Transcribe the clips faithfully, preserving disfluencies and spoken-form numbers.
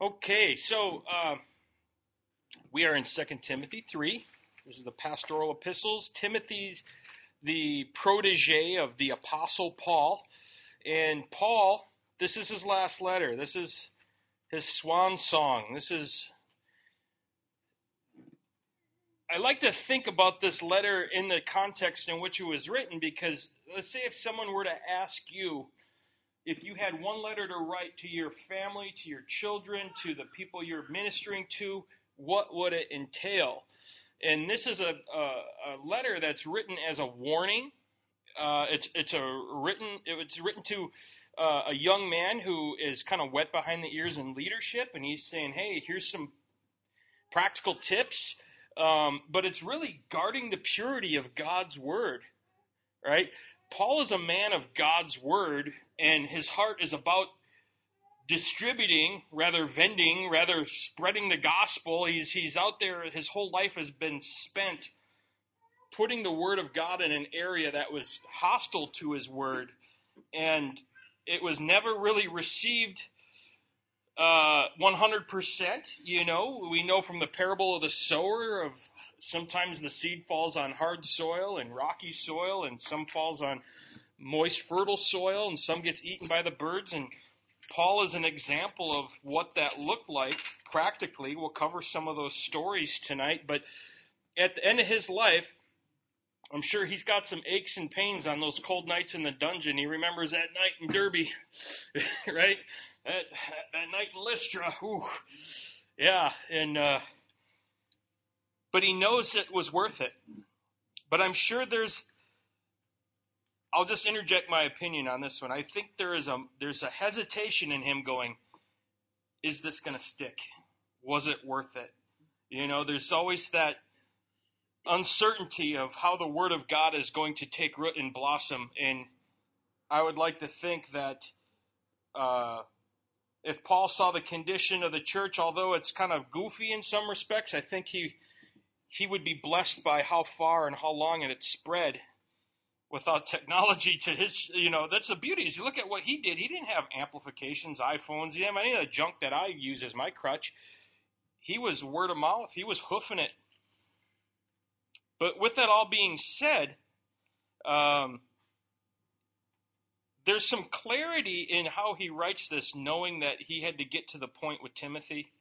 Okay, so uh, we are in Second Timothy three. This is the pastoral epistles. Timothy's the protege of the Apostle Paul. And Paul, this is his last letter. This is his swan song. This is... I like to think about this letter in the context in which it was written, because let's say if someone were to ask you, if you had one letter to write to your family, to your children, to the people you're ministering to, what would it entail? And this is a, a, a letter that's written as a warning. Uh, it's it's a written it's written to uh, a young man who is kind of wet behind the ears in leadership, and he's saying, "Hey, here's some practical tips." Um, but it's really guarding the purity of God's word, right? Paul is a man of God's word, and his heart is about distributing, rather vending, rather spreading the gospel. He's he's out there. His whole life has been spent putting the word of God in an area that was hostile to his word, and it was never really received uh, one hundred percent. You know, we know from the parable of the sower of sometimes the seed falls on hard soil and rocky soil, and some falls on moist, fertile soil, and some gets eaten by the birds. And Paul is an example of what that looked like practically. We'll cover some of those stories tonight. But at the end of his life, I'm sure he's got some aches and pains on those cold nights in the dungeon. He remembers that night in Derby, right? That, that night in Lystra. Ooh. Yeah, and... Uh, But he knows it was worth it. But I'm sure there's, I'll just interject my opinion on this one. I think there is a there's a hesitation in him going, is this going to stick? Was it worth it? You know, there's always that uncertainty of how the Word of God is going to take root and blossom. And I would like to think that uh, if Paul saw the condition of the church, although it's kind of goofy in some respects, I think he... he would be blessed by how far and how long it had spread without technology to his, you know, that's the beauty. Is you look at what he did. He didn't have amplifications, iPhones, he didn't have any of the junk that I use as my crutch. He was word of mouth. He was hoofing it. But with that all being said, um, there's some clarity in how he writes this, knowing that he had to get to the point with Timothy.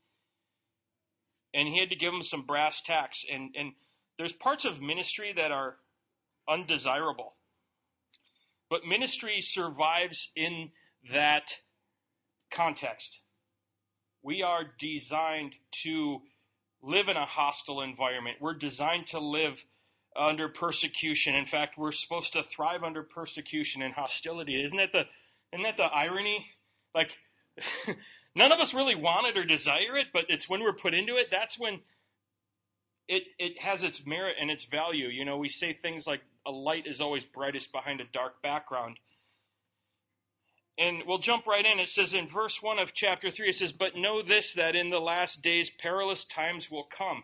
And he had to give him some brass tacks. And, and there's parts of ministry that are undesirable. But ministry survives in that context. We are designed to live in a hostile environment. We're designed to live under persecution. In fact, we're supposed to thrive under persecution and hostility. Isn't that the, isn't that the irony? Like... None of us really want it or desire it, but it's when we're put into it, that's when it it has its merit and its value. You know, we say things like a light is always brightest behind a dark background. And we'll jump right in. It says in verse one of chapter three, it says, "But know this, that in the last days perilous times will come."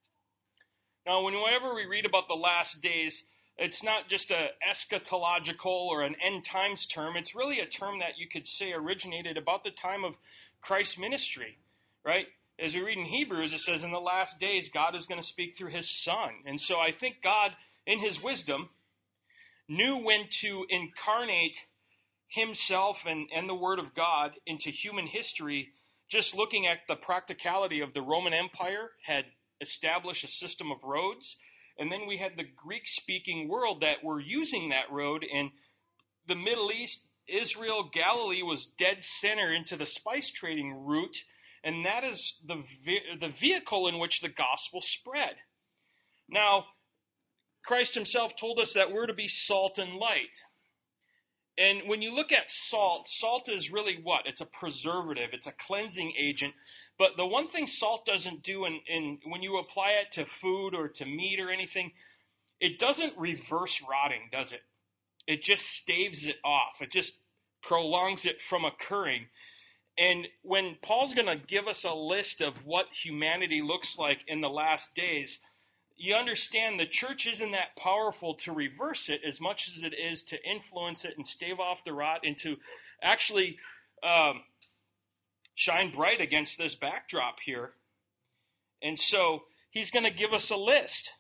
Now, whenever we read about the last days, it's not just a eschatological or an end times term. It's really a term that you could say originated about the time of Christ's ministry, right? As we read in Hebrews, it says in the last days, God is going to speak through his son. And so I think God, in his wisdom, knew when to incarnate himself and, and the word of God into human history. Just looking at the practicality of the Roman Empire had established a system of roads. And then we had the Greek-speaking world that were using that road. And the Middle East, Israel, Galilee was dead center into the spice trading route. And that is the the vehicle in which the gospel spread. Now, Christ himself told us that we're to be salt and light. And when you look at salt, salt is really what? It's a preservative. It's a cleansing agent. But the one thing salt doesn't do in, in when you apply it to food or to meat or anything, it doesn't reverse rotting, does it? It just staves it off. It just prolongs it from occurring. And when Paul's going to give us a list of what humanity looks like in the last days, you understand the church isn't that powerful to reverse it as much as it is to influence it and stave off the rot and to actually um, shine bright against this backdrop here. And so he's going to give us a list.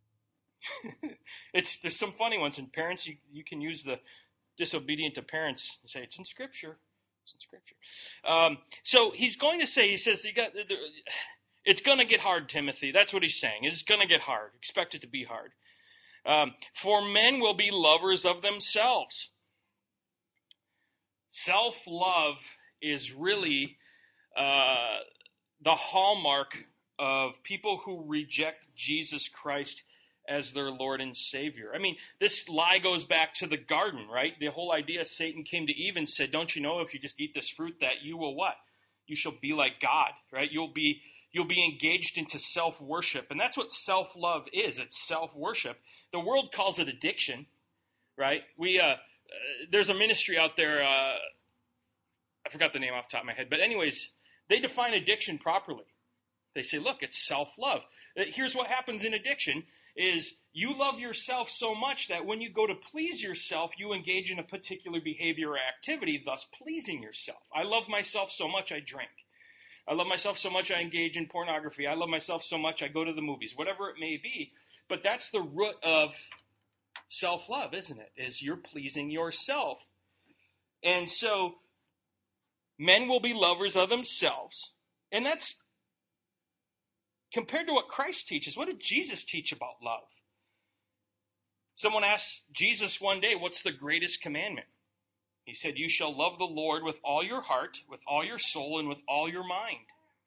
it's There's some funny ones. And parents, you, you can use the disobedient to parents and say, it's in Scripture. It's in Scripture. Um, so he's going to say, he says, you got, it's going to get hard, Timothy. That's what he's saying. It's going to get hard. Expect it to be hard. Um, For men will be lovers of themselves. Self-love is really uh, the hallmark of people who reject Jesus Christ as their Lord and Savior. I mean, this lie goes back to the garden, right? The whole idea, Satan came to Eve and said, don't you know if you just eat this fruit that you will what? You shall be like God, right? You'll be you'll be engaged into self-worship. And that's what self-love is. It's self-worship. The world calls it addiction, right? We uh, uh, there's a ministry out there, uh, I forgot the name off the top of my head, but anyways, they define addiction properly. They say, look, it's self-love. Here's what happens in addiction is you love yourself so much that when you go to please yourself, you engage in a particular behavior or activity, thus pleasing yourself. I love myself so much I drink. I love myself so much I engage in pornography. I love myself so much I go to the movies, whatever it may be. But that's the root of self-love, isn't it? Is you're pleasing yourself. And so men will be lovers of themselves. And that's compared to what Christ teaches. What did Jesus teach about love? Someone asked Jesus one day, what's the greatest commandment? He said, you shall love the Lord with all your heart, with all your soul, and with all your mind.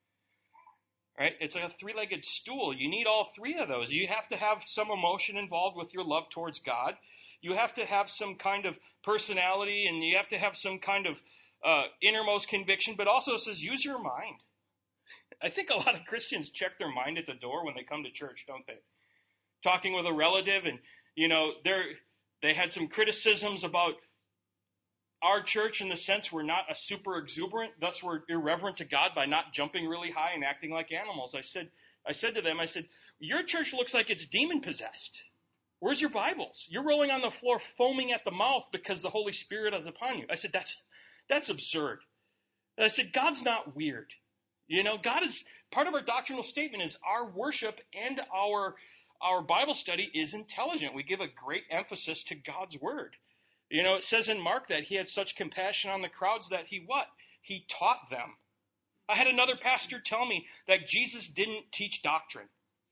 Right? It's like a three-legged stool. You need all three of those. You have to have some emotion involved with your love towards God. You have to have some kind of personality, and you have to have some kind of uh, innermost conviction, but also it says use your mind. I think a lot of Christians check their mind at the door when they come to church, don't they? Talking with a relative, and, you know, they're, they had some criticisms about our church in the sense we're not a super exuberant, thus we're irreverent to God by not jumping really high and acting like animals. I said, I said to them, I said, your church looks like it's demon-possessed. Where's your Bibles? You're rolling on the floor foaming at the mouth because the Holy Spirit is upon you. I said, that's, that's absurd. And I said, God's not weird. You know, God is, part of our doctrinal statement is our worship and our, our Bible study is intelligent. We give a great emphasis to God's word. You know, it says in Mark that he had such compassion on the crowds that he what? He taught them. I had another pastor tell me that Jesus didn't teach doctrine.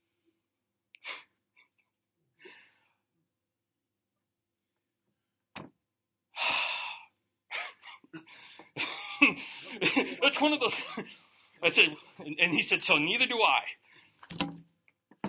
That's one of those. I said, and he said, so neither do I.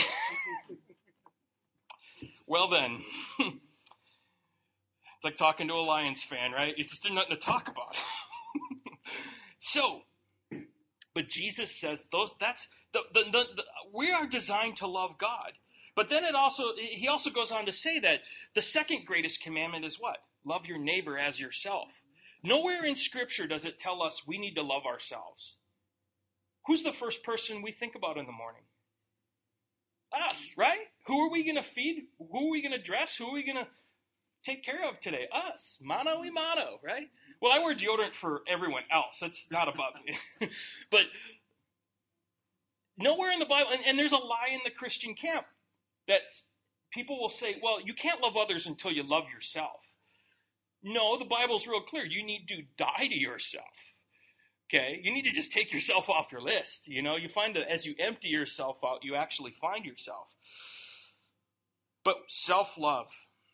Well then, it's like talking to a Lions fan, right? It's just nothing to talk about. So, but Jesus says those. That's the, the, the, the we are designed to love God. But then it also he also goes on to say that the second greatest commandment is what? Love your neighbor as yourself. Nowhere in Scripture does it tell us we need to love ourselves. Who's the first person we think about in the morning? Us, right? Who are we going to feed? Who are we going to dress? Who are we going to take care of today? Us. Mano y mano, right? Well, I wear deodorant for everyone else. That's not about me. But nowhere in the Bible, and, and there's a lie in the Christian camp that people will say, well, you can't love others until you love yourself. No, the Bible's real clear. You need to die to yourself. Okay? You need to just take yourself off your list. You know, you find that as you empty yourself out, you actually find yourself. But self-love,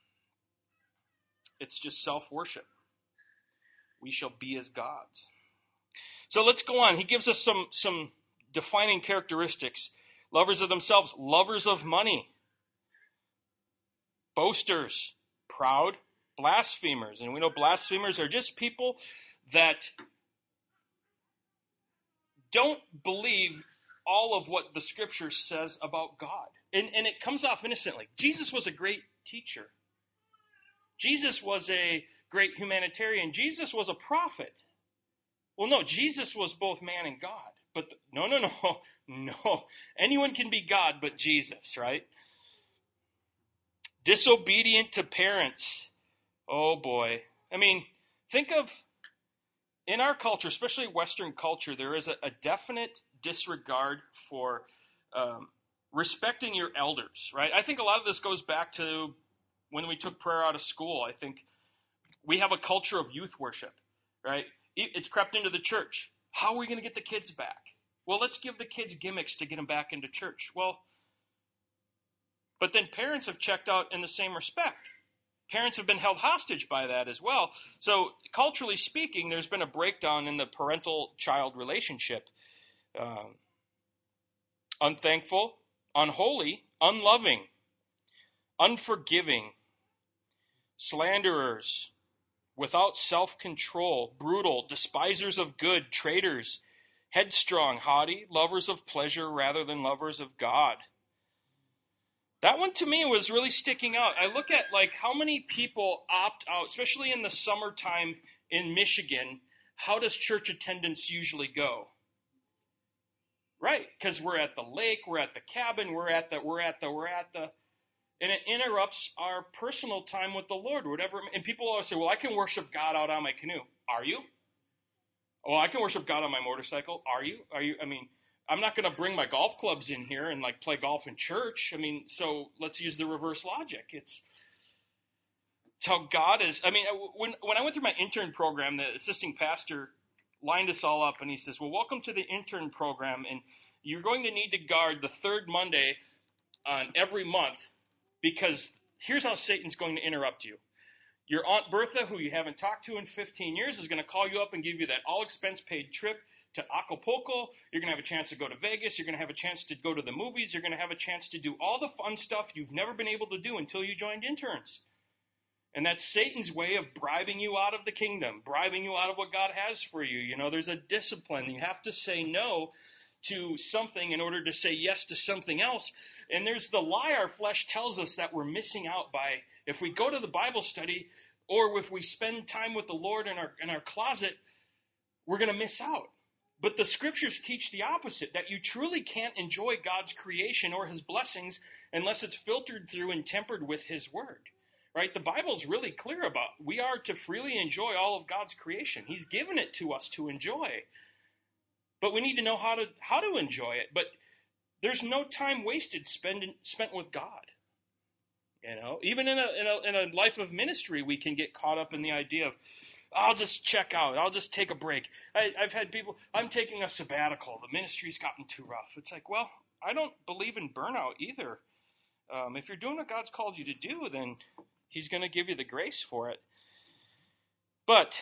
it's just self-worship. We shall be as gods. So let's go on. He gives us some, some defining characteristics. Lovers of themselves, lovers of money, boasters, proud, blasphemers. And we know blasphemers are just people that don't believe all of what the Scripture says about God. And, and it comes off innocently. Jesus was a great teacher. Jesus was a great humanitarian. Jesus was a prophet. Well, no, Jesus was both man and God. But the, no, no, no, no. Anyone can be God but Jesus, right? Disobedient to parents. Oh, boy. I mean, think of, in our culture, especially Western culture, there is a, a definite disregard for um, respecting your elders, right? I think a lot of this goes back to when we took prayer out of school. I think we have a culture of youth worship, right? It's crept into the church. How are we going to get the kids back? Well, let's give the kids gimmicks to get them back into church. Well, but then parents have checked out in the same respect. Parents have been held hostage by that as well. So culturally speaking, there's been a breakdown in the parental-child relationship. Um, unthankful, unholy, unloving, unforgiving, slanderers, without self-control, brutal, despisers of good, traitors, headstrong, haughty, lovers of pleasure rather than lovers of God. That one to me was really sticking out. I look at like how many people opt out, especially in the summertime in Michigan. How does church attendance usually go? Right, because we're at the lake, we're at the cabin, we're at the, we're at the, we're at the, and it interrupts our personal time with the Lord, whatever. And people always say, well, I can worship God out on my canoe. Are you? Well, I can worship God on my motorcycle. Are you? Are you? I mean, I'm not going to bring my golf clubs in here and like play golf in church. I mean, so let's use the reverse logic. It's, it's how God is. I mean, when when I went through my intern program, the assisting pastor lined us all up and he says, well, welcome to the intern program. And you're going to need to guard the third Monday on every month because here's how Satan's going to interrupt you. Your Aunt Bertha, who you haven't talked to in fifteen years, is going to call you up and give you that all-expense-paid trip to Acapulco. You're going to have a chance to go to Vegas. You're going to have a chance to go to the movies. You're going to have a chance to do all the fun stuff you've never been able to do until you joined interns. And that's Satan's way of bribing you out of the kingdom, bribing you out of what God has for you. You know, there's a discipline. You have to say no to something in order to say yes to something else. And there's the lie our flesh tells us that we're missing out by. If we go to the Bible study or if we spend time with the Lord in our in our closet, we're going to miss out. But the scriptures teach the opposite, that you truly can't enjoy God's creation or his blessings unless it's filtered through and tempered with his word. Right? The Bible's really clear about we are to freely enjoy all of God's creation. He's given it to us to enjoy. But we need to know how to how to enjoy it. But there's no time wasted spend, spent with God. You know, even in a, in a in a life of ministry, we can get caught up in the idea of, I'll just check out. I'll just take a break. I, I've had people, I'm taking a sabbatical. The ministry's gotten too rough. It's like, well, I don't believe in burnout either. Um, if you're doing what God's called you to do, then he's going to give you the grace for it. But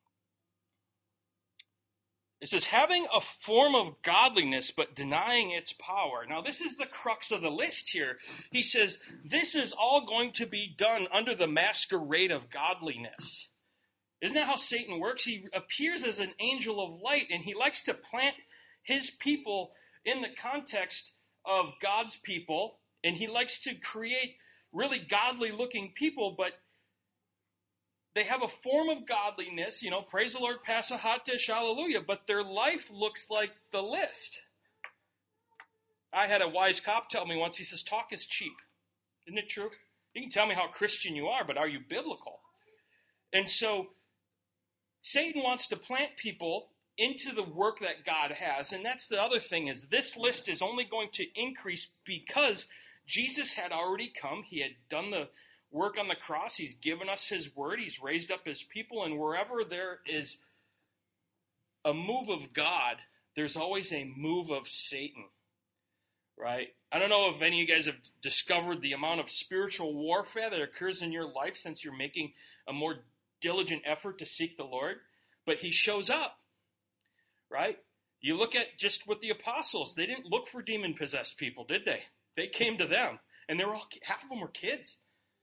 it says, having a form of godliness, but denying its power. Now, this is the crux of the list here. He says, this is all going to be done under the masquerade of godliness. Isn't that how Satan works? He appears as an angel of light, and he likes to plant his people in the context of God's people, and he likes to create really godly-looking people, but they have a form of godliness, you know, praise the Lord, pass a hot dish, hallelujah, but their life looks like the list. I had a wise cop tell me once, he says, talk is cheap. Isn't it true? You can tell me how Christian you are, but are you biblical? And so Satan wants to plant people into the work that God has, and that's the other thing is this list is only going to increase because Jesus had already come. He had done the work on the cross. He's given us his word. He's raised up his people, and wherever there is a move of God, there's always a move of Satan, right? I don't know if any of you guys have discovered the amount of spiritual warfare that occurs in your life since you're making a more diligent effort to seek the Lord, but he shows up, right? You look at just with the apostles. They didn't look for demon-possessed people, did they? They came to them, and they were all, half of them were kids.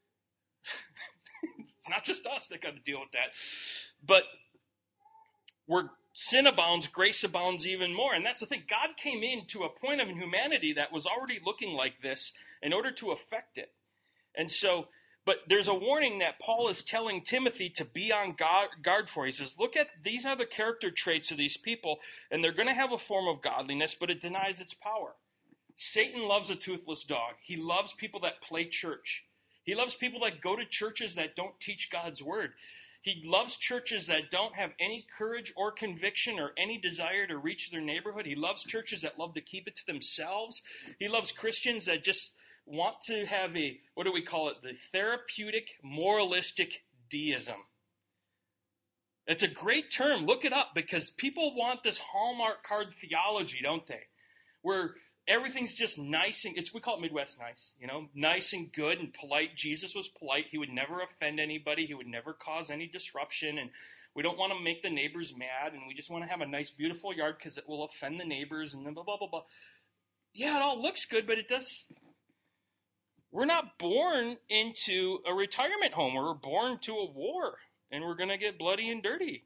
It's not just us that got to deal with that. But where sin abounds, grace abounds even more. And that's the thing. God came into a point of humanity that was already looking like this in order to affect it. And so, but there's a warning that Paul is telling Timothy to be on guard for. He says, look at, these are the character traits of these people, and they're going to have a form of godliness, but it denies its power. Satan loves a toothless dog. He loves people that play church. He loves people that go to churches that don't teach God's word. He loves churches that don't have any courage or conviction or any desire to reach their neighborhood. He loves churches that love to keep it to themselves. He loves Christians that just want to have a, what do we call it, the therapeutic, moralistic deism. It's a great term. Look it up, because people want this Hallmark card theology, don't they? Where everything's just nice and, it's, we call it Midwest nice, you know, nice and good and polite. Jesus was polite. He would never offend anybody. He would never cause any disruption. And we don't want to make the neighbors mad. And we just want to have a nice, beautiful yard because it will offend the neighbors and blah, blah, blah, blah. Yeah, it all looks good, but it does. We're not born into a retirement home. We're born to a war, and we're going to get bloody and dirty.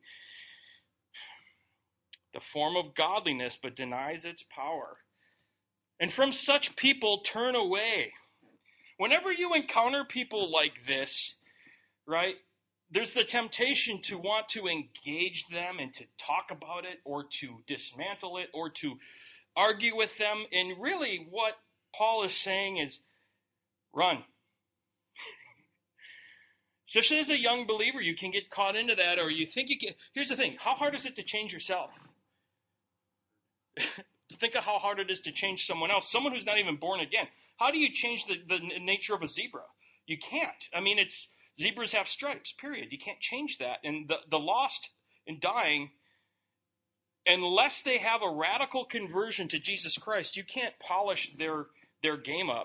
The form of godliness, but denies its power. And from such people, turn away. Whenever you encounter people like this, right, there's the temptation to want to engage them and to talk about it or to dismantle it or to argue with them. And really what Paul is saying is, run. Especially as a young believer, you can get caught into that, or you think you can. Here's the thing. How hard is it to change yourself? Think of how hard it is to change someone else, someone who's not even born again. How do you change the, the nature of a zebra? You can't. I mean, it's zebras have stripes, period. You can't change that. And the, the lost and dying, unless they have a radical conversion to Jesus Christ, you can't polish their, their game up.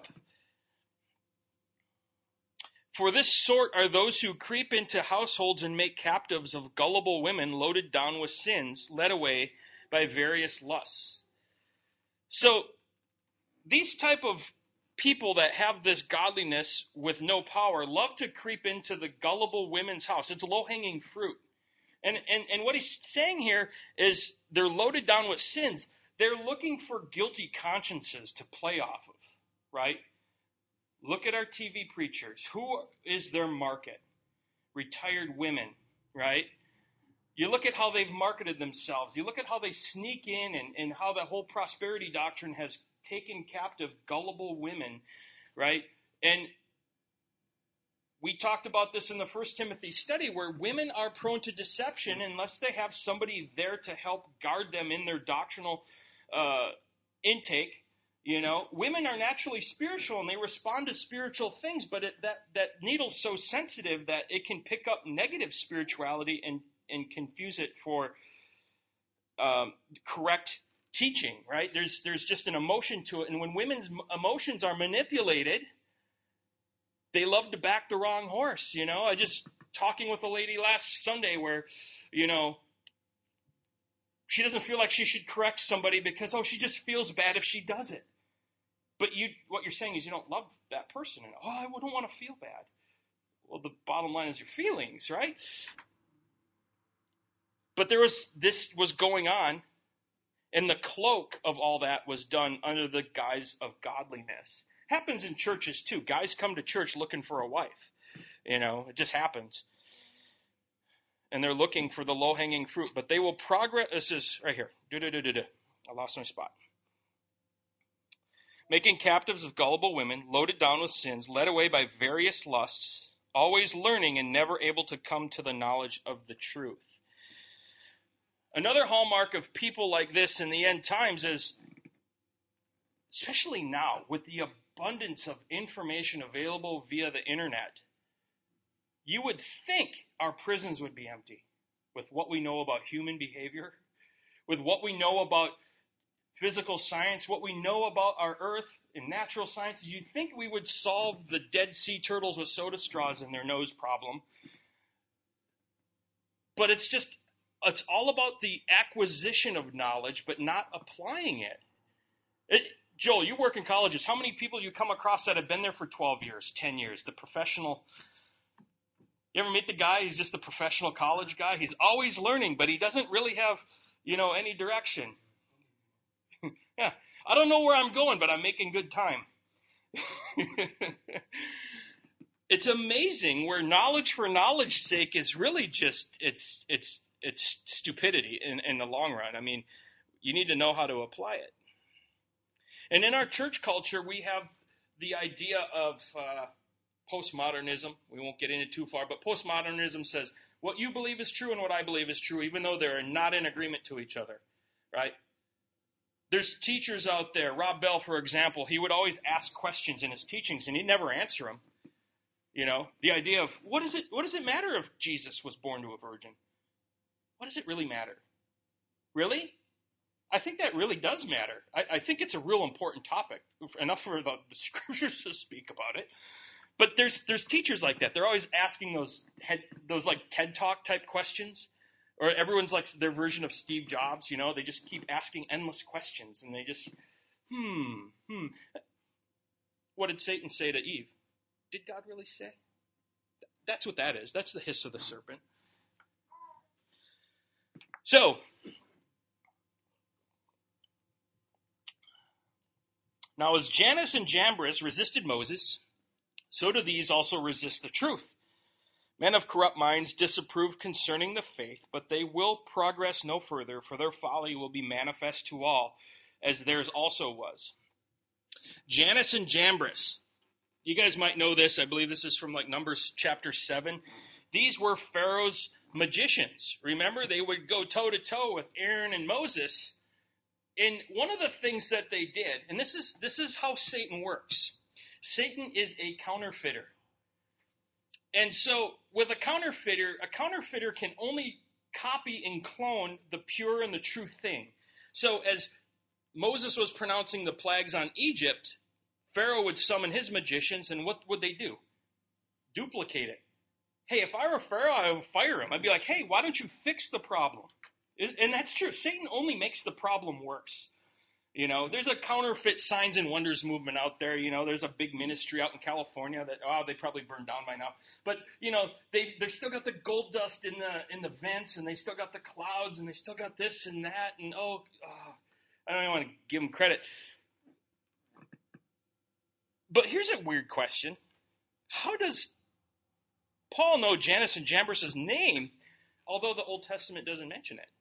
For this sort are those who creep into households and make captives of gullible women loaded down with sins, led away by various lusts. So these type of people that have this godliness with no power love to creep into the gullible women's house. It's low-hanging fruit. And, and, and what he's saying here is they're loaded down with sins. They're looking for guilty consciences to play off of, right? Look at our T V preachers. Who is their market? Retired women, right? You look at how they've marketed themselves. You look at how they sneak in and, and how the whole prosperity doctrine has taken captive gullible women, right? And we talked about this in the First Timothy study, where women are prone to deception unless they have somebody there to help guard them in their doctrinal uh, intake. You know, women are naturally spiritual and they respond to spiritual things, but it, that, that needle's so sensitive that it can pick up negative spirituality and, and confuse it for um, correct teaching, right? There's, there's just an emotion to it. And when women's emotions are manipulated, they love to back the wrong horse. You know, I just talking with a lady last Sunday where, you know, she doesn't feel like she should correct somebody because, oh, she just feels bad if she does it. But you, what you're saying is you don't love that person. And, oh, I don't want to feel bad. Well, the bottom line is your feelings, right? But there was, this was going on, and the cloak of all that was done under the guise of godliness. Happens in churches too. Guys come to church looking for a wife. You know, it just happens. And they're looking for the low-hanging fruit. But they will progress. This is right here. Do-do-do-do-do. I lost my spot. Making captives of gullible women, loaded down with sins, led away by various lusts, always learning and never able to come to the knowledge of the truth. Another hallmark of people like this in the end times is, especially now, with the abundance of information available via the internet, you would think our prisons would be empty with what we know about human behavior, with what we know about physical science, what we know about our earth and natural science. You'd think we would solve the Dead Sea turtles with soda straws in their nose problem. But it's just, it's all about the acquisition of knowledge, but not applying it. it Joel, you work in colleges. How many people you come across that have been there for twelve years, ten years, the professional? You ever meet the guy? He's just the professional college guy. He's always learning, but he doesn't really have, you know, any direction. Yeah, I don't know where I'm going, but I'm making good time. It's amazing where knowledge for knowledge's sake is really just, it's it's it's stupidity in, in the long run. I mean, you need to know how to apply it. And in our church culture, we have the idea of uh, postmodernism. We won't get into it too far, but postmodernism says What you believe is true and what I believe is true, even though they're not in agreement to each other, right? There's teachers out there, Rob Bell, for example, he would always ask questions in his teachings and he'd never answer them. You know, the idea of, what does it, what does it matter if Jesus was born to a virgin? What does it really matter? Really? I think that really does matter. I, I think it's a real important topic, enough for the, the scriptures to speak about it. But there's there's teachers like that. They're always asking those head, those like TED Talk type questions. Or everyone's like their version of Steve Jobs, you know, they just keep asking endless questions and they just, hmm, hmm. What did Satan say to Eve? Did God really say? That's what that is. That's the hiss of the serpent. So, now as Jannes and Jambres resisted Moses, so do these also resist the truth. Men of corrupt minds disapprove concerning the faith, but they will progress no further, for their folly will be manifest to all, as theirs also was. Jannes and Jambres. You guys might know this. I believe this is from like Numbers chapter seven. These were Pharaoh's magicians. Remember, they would go toe-to-toe with Aaron and Moses. And one of the things that they did, and this is this is how Satan works. Satan is a counterfeiter. And so with a counterfeiter, a counterfeiter can only copy and clone the pure and the true thing. So as Moses was pronouncing the plagues on Egypt, Pharaoh would summon his magicians, and what would they do? Duplicate it. Hey, if I were Pharaoh, I would fire him. I'd be like, hey, why don't you fix the problem? And that's true. Satan only makes the problem worse. You know, there's a counterfeit signs and wonders movement out there. You know, there's a big ministry out in California that, oh, they probably burned down by now. But, you know, they they still got the gold dust in the in the vents, and they still got the clouds, and they still got this and that. And, oh, oh I don't even want to give them credit. But here's a weird question. How does Paul know Jannes and Jambres' name, although the Old Testament doesn't mention it?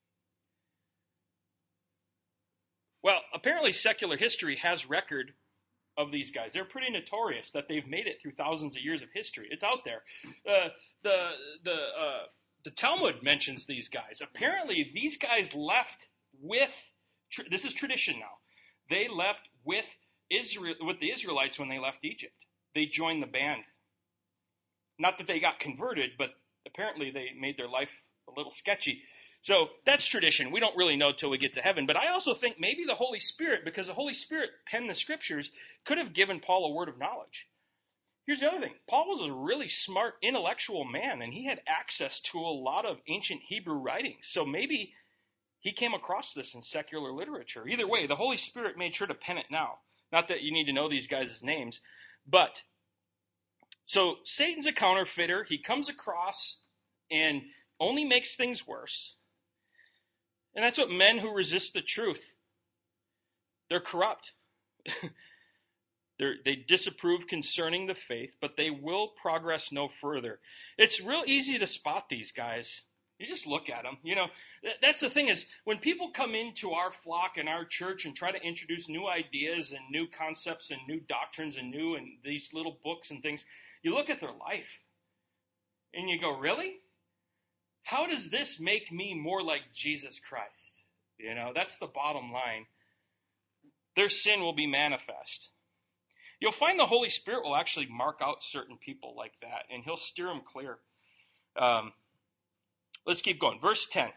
Well, apparently secular history has record of these guys. They're pretty notorious that they've made it through thousands of years of history. It's out there. Uh, the the uh, the Talmud mentions these guys. Apparently, these guys left with. This is tradition now. They left with Israel with the Israelites when they left Egypt. They joined the band. Not that they got converted, but apparently they made their life a little sketchy. So that's tradition. We don't really know till we get to heaven. But I also think maybe the Holy Spirit, because the Holy Spirit penned the scriptures, could have given Paul a word of knowledge. Here's the other thing. Paul was a really smart, intellectual man, and he had access to a lot of ancient Hebrew writings. So maybe he came across this in secular literature. Either way, the Holy Spirit made sure to pen it now. Not that you need to know these guys' names. But, so Satan's a counterfeiter. He comes across and only makes things worse. And that's what men who resist the truth. They're corrupt. They're, they disapprove concerning the faith, but they will progress no further. It's real easy to spot these guys. You just look at them. You know, that's the thing is, when people come into our flock and our church and try to introduce new ideas and new concepts and new doctrines and new and these little books and things, you look at their life and you go, really? How does this make me more like Jesus Christ? You know, that's the bottom line. Their sin will be manifest. You'll find the Holy Spirit will actually mark out certain people like that, and he'll steer them clear. Um, let's keep going. Verse ten.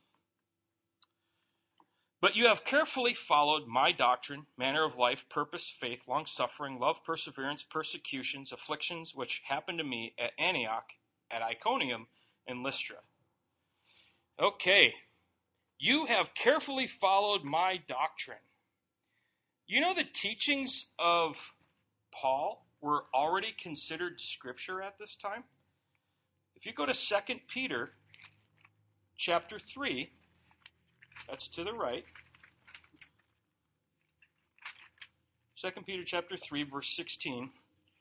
But you have carefully followed my doctrine, manner of life, purpose, faith, long-suffering, love, perseverance, persecutions, afflictions, which happened to me at Antioch, at Iconium, and Lystra. Okay, you have carefully followed my doctrine. You know the teachings of Paul were already considered scripture at this time? If you go to Second Peter chapter three, that's to the right. Second Peter chapter three, verse sixteen.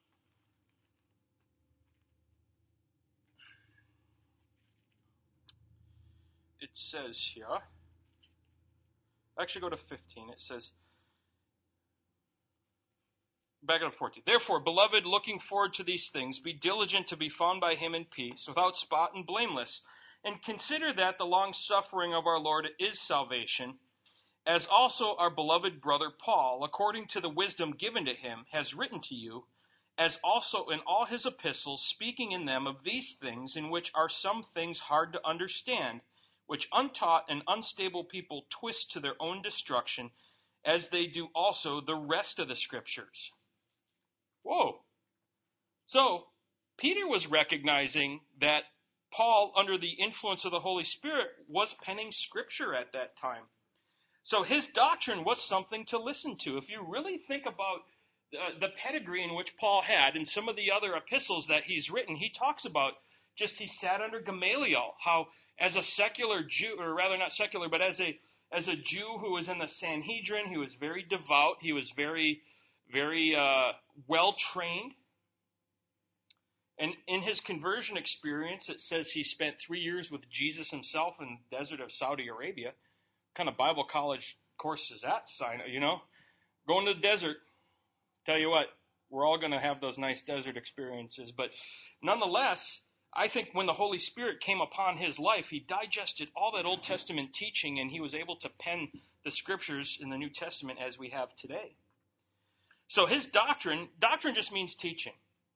It says here, actually go to fifteen, it says, back up fourteen. Therefore, beloved, looking forward to these things, be diligent to be found by him in peace, without spot and blameless. And consider that the long suffering of our Lord is salvation, as also our beloved brother Paul, according to the wisdom given to him, has written to you, as also in all his epistles, speaking in them of these things, in which are some things hard to understand, which untaught and unstable people twist to their own destruction, as they do also the rest of the Scriptures. Whoa. So, Peter was recognizing that Paul, under the influence of the Holy Spirit, was penning Scripture at that time. So his doctrine was something to listen to. If you really think about uh, the pedigree in which Paul had, and some of the other epistles that he's written, he talks about just he sat under Gamaliel, how as a secular Jew, or rather not secular, but as a as a Jew who was in the Sanhedrin, he was very devout, he was very, very uh, well-trained. And in his conversion experience, it says he spent three years with Jesus himself in the desert of Saudi Arabia. What kind of Bible college course is that, sign? You know, going to the desert. Tell you what, we're all going to have those nice desert experiences. But nonetheless, I think when the Holy Spirit came upon his life, he digested all that Old Testament teaching, and he was able to pen the Scriptures in the New Testament as we have today. So his doctrine, doctrine just means teaching.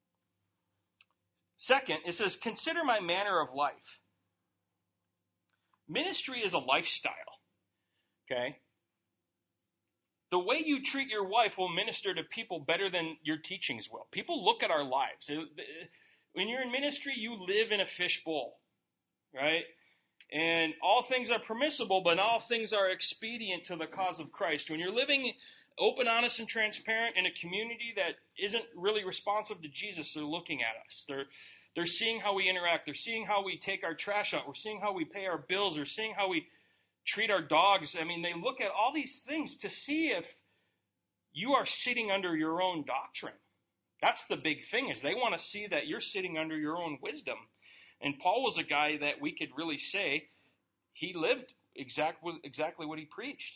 Second, it says, consider my manner of life. Ministry is a lifestyle, okay? The way you treat your wife will minister to people better than your teachings will. People look at our lives. When you're in ministry, you live in a fishbowl, right? And all things are permissible, but all things are expedient to the cause of Christ. When you're living open, honest, and transparent in a community that isn't really responsive to Jesus, they're looking at us. They're they're seeing how we interact. They're seeing how we take our trash out. We're seeing how we pay our bills. They're seeing how we treat our dogs. I mean, they look at all these things to see if you are sitting under your own doctrine. That's the big thing, is they want to see that you're sitting under your own wisdom. And Paul was a guy that we could really say he lived exactly, exactly what he preached.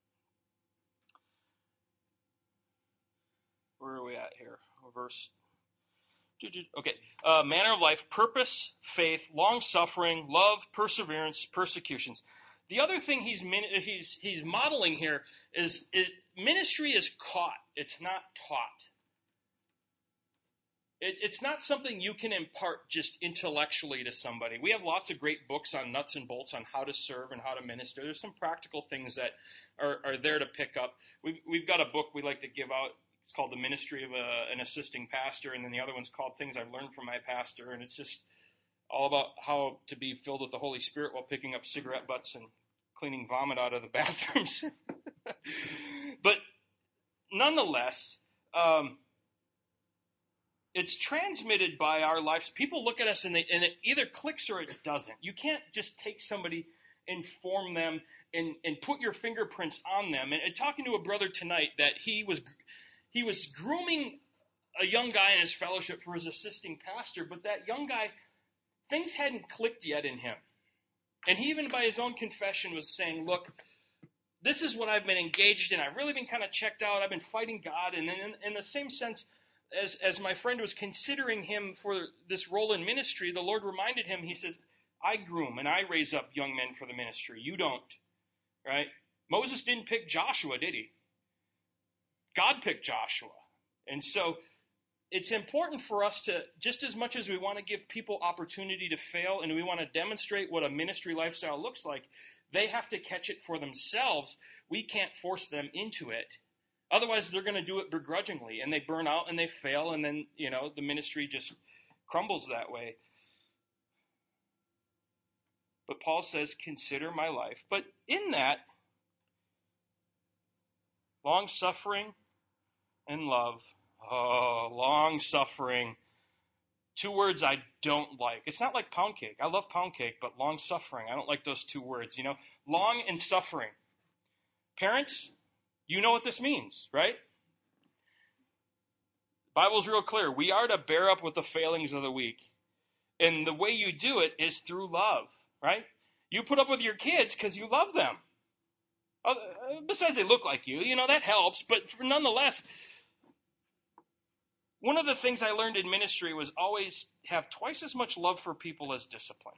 Where are we at here? Verse. Okay. Uh, manner of life, purpose, faith, long-suffering, love, perseverance, persecutions. The other thing he's he's he's modeling here is, is ministry is caught. It's not taught. It, it's not something you can impart just intellectually to somebody. We have lots of great books on nuts and bolts on how to serve and how to minister. There's some practical things that are, are there to pick up. We've, we've got a book we like to give out. It's called The Ministry of a, an Assisting Pastor, and then the other one's called Things I've Learned from My Pastor, and it's just all about how to be filled with the Holy Spirit while picking up cigarette butts and cleaning vomit out of the bathrooms. But nonetheless, um, it's transmitted by our lives. People look at us and, they, and it either clicks or it doesn't. You can't just take somebody, inform them, and, and put your fingerprints on them. And, and talking to a brother tonight that he was he was grooming a young guy in his fellowship for his assisting pastor, but that young guy, things hadn't clicked yet in him. And he even by his own confession was saying, look, this is what I've been engaged in. I've really been kind of checked out. I've been fighting God. And then in, in the same sense, as, as my friend was considering him for this role in ministry, the Lord reminded him, he says, I groom and I raise up young men for the ministry. You don't, right? Moses didn't pick Joshua, did he? God picked Joshua. And so it's important for us to, just as much as we want to give people opportunity to fail and we want to demonstrate what a ministry lifestyle looks like, they have to catch it for themselves. We can't force them into it. Otherwise, they're going to do it begrudgingly, and they burn out and they fail, and then, you know, the ministry just crumbles that way. But Paul says, consider my life. But in that, long-suffering and love. Oh, long-suffering. Two words I don't like. It's not like pound cake. I love pound cake, but long-suffering, I don't like those two words. You know, long and suffering. Parents, you know what this means, right? The Bible's real clear. We are to bear up with the failings of the weak. And the way you do it is through love, right? You put up with your kids because you love them. Besides, they look like you. You know, that helps. But nonetheless, One of the things I learned in ministry was always have twice as much love for people as discipline.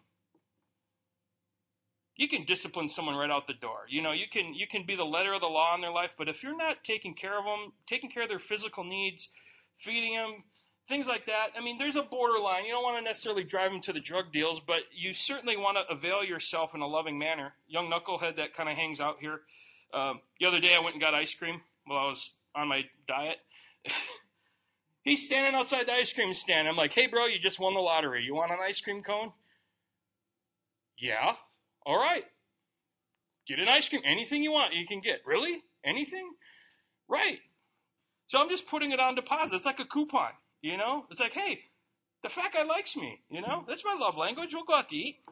You can discipline someone right out the door. You know, you can you can be the letter of the law in their life, but if you're not taking care of them, taking care of their physical needs, feeding them, things like that, I mean, there's a borderline. You don't want to necessarily drive them to the drug deals, but you certainly want to avail yourself in a loving manner. Young knucklehead that kind of hangs out here. Um, the other day I went and got ice cream while I was on my diet. He's standing outside the ice cream stand. I'm like, hey, bro, you just won the lottery. You want an ice cream cone? Yeah. All right. Get an ice cream. Anything you want, you can get. Really? Anything? Right. So I'm just putting it on deposit. It's like a coupon, you know? It's like, hey, the fat guy likes me, you know? That's my love language. We'll go out to eat.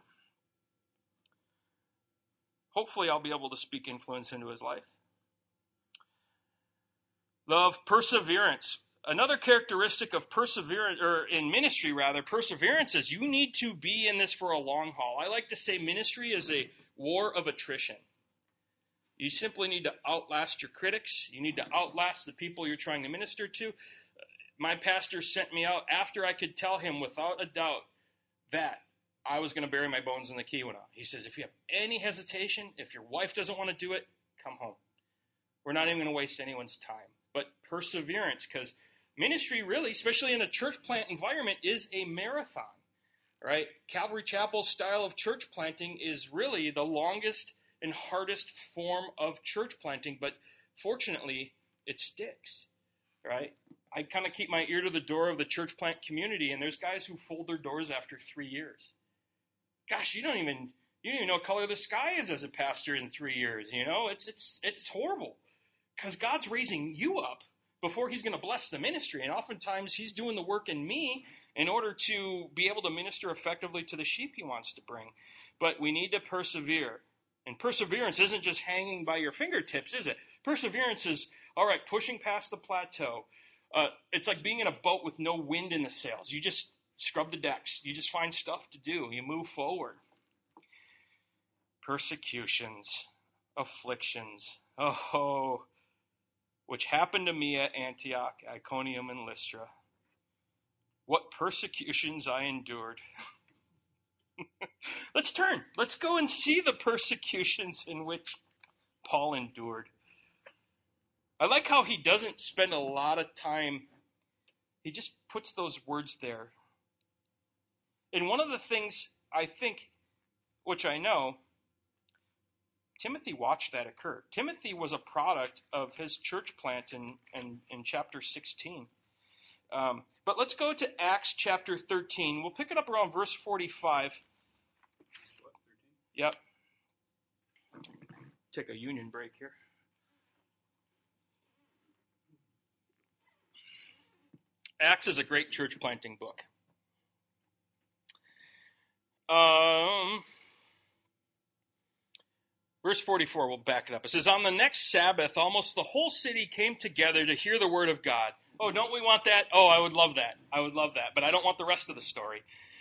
Hopefully I'll be able to speak influence into his life. Love, perseverance. Another characteristic of perseverance, or in ministry rather, perseverance is you need to be in this for a long haul. I like to say ministry is a war of attrition. You simply need to outlast your critics. You need to outlast the people you're trying to minister to. My pastor sent me out after I could tell him without a doubt that I was going to bury my bones in the Keweenaw. He says, if you have any hesitation, if your wife doesn't want to do it, come home. We're not even going to waste anyone's time. But perseverance, because ministry really, especially in a church plant environment, is a marathon, right? Calvary Chapel's style of church planting is really the longest and hardest form of church planting, but fortunately, it sticks, right? I kind of keep my ear to the door of the church plant community, and there's guys who fold their doors after three years. Gosh, you don't even you don't even know what color the sky is as a pastor in three years. You know, it's it's it's horrible because God's raising you up before he's going to bless the ministry. And oftentimes he's doing the work in me in order to be able to minister effectively to the sheep he wants to bring. But we need to persevere. And perseverance isn't just hanging by your fingertips, is it? Perseverance is, all right, pushing past the plateau. Uh, it's like being in a boat with no wind in the sails. You just scrub the decks. You just find stuff to do. You move forward. Persecutions, afflictions. Oh, which happened to me at Antioch, Iconium, and Lystra. What persecutions I endured. Let's turn. Let's go and see the persecutions in which Paul endured. I like how he doesn't spend a lot of time. He just puts those words there. And one of the things I think, which I know, Timothy watched that occur. Timothy was a product of his church plant in, in, in chapter sixteen. Um, but let's go to Acts chapter thirteen. We'll pick it up around verse forty-five. Yep. Take a union break here. Acts is a great church planting book. Um... Verse forty-four, we'll back it up. It says, on the next Sabbath, almost the whole city came together to hear the word of God. Oh, don't we want that? Oh, I would love that. I would love that. But I don't want the rest of the story.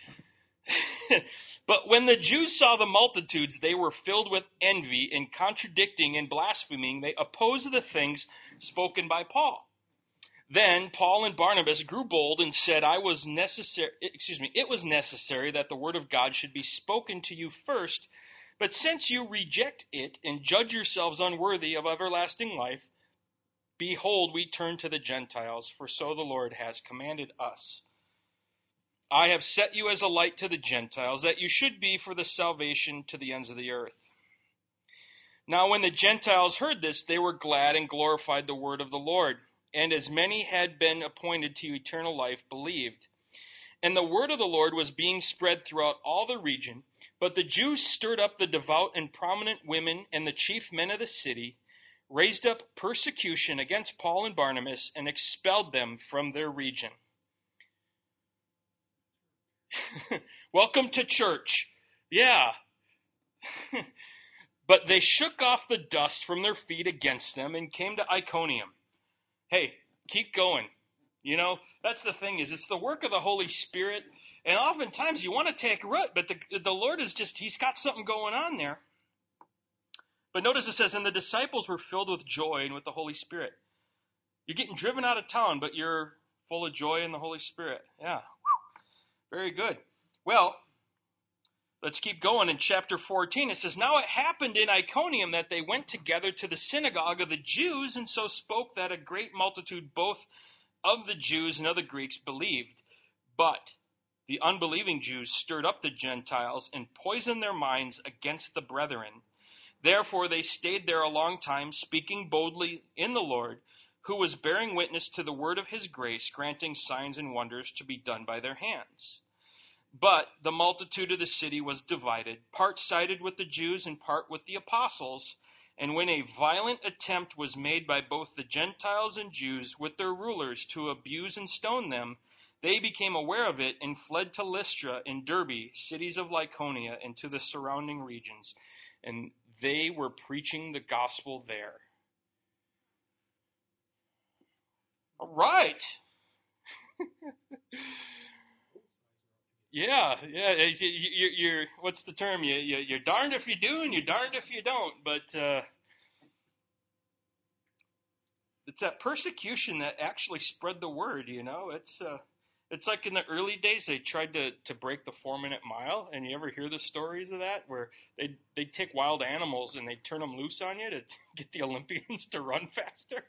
But when the Jews saw the multitudes, they were filled with envy, and contradicting and blaspheming, they opposed the things spoken by Paul. Then Paul and Barnabas grew bold and said, I was necessary, excuse me, it was necessary that the word of God should be spoken to you first. But since you reject it and judge yourselves unworthy of everlasting life, behold, we turn to the Gentiles, for so the Lord has commanded us. I have set you as a light to the Gentiles, that you should be for the salvation to the ends of the earth. Now when the Gentiles heard this, they were glad and glorified the word of the Lord. And as many had been appointed to eternal life believed. And the word of the Lord was being spread throughout all the region. But the Jews stirred up the devout and prominent women and the chief men of the city, raised up persecution against Paul and Barnabas, and expelled them from their region. Welcome to church. Yeah. But they shook off the dust from their feet against them and came to Iconium. Hey, keep going. You know, that's the thing is it's the work of the Holy Spirit. And oftentimes you want to take root, but the, the Lord is just, he's got something going on there. But notice it says, and the disciples were filled with joy and with the Holy Spirit. You're getting driven out of town, but you're full of joy in the Holy Spirit. Yeah. Very good. Well, let's keep going. In chapter fourteen, it says, Now it happened in Iconium that they went together to the synagogue of the Jews, and so spoke that a great multitude both of the Jews and of the Greeks believed. But the unbelieving Jews stirred up the Gentiles and poisoned their minds against the brethren. Therefore they stayed there a long time, speaking boldly in the Lord, who was bearing witness to the word of his grace, granting signs and wonders to be done by their hands. But the multitude of the city was divided, part sided with the Jews and part with the apostles. And when a violent attempt was made by both the Gentiles and Jews with their rulers to abuse and stone them, they became aware of it and fled to Lystra and Derbe, cities of Lycaonia, and to the surrounding regions. And they were preaching the gospel there. All right. Yeah, yeah. You're, you're, what's the term? You, you, you're darned if you do, and you're darned if you don't. But uh, it's that persecution that actually spread the word. You know, it's uh, it's like in the early days they tried to, to break the four minute mile, and you ever hear the stories of that where they they take wild animals and they turn them loose on you to get the Olympians to run faster.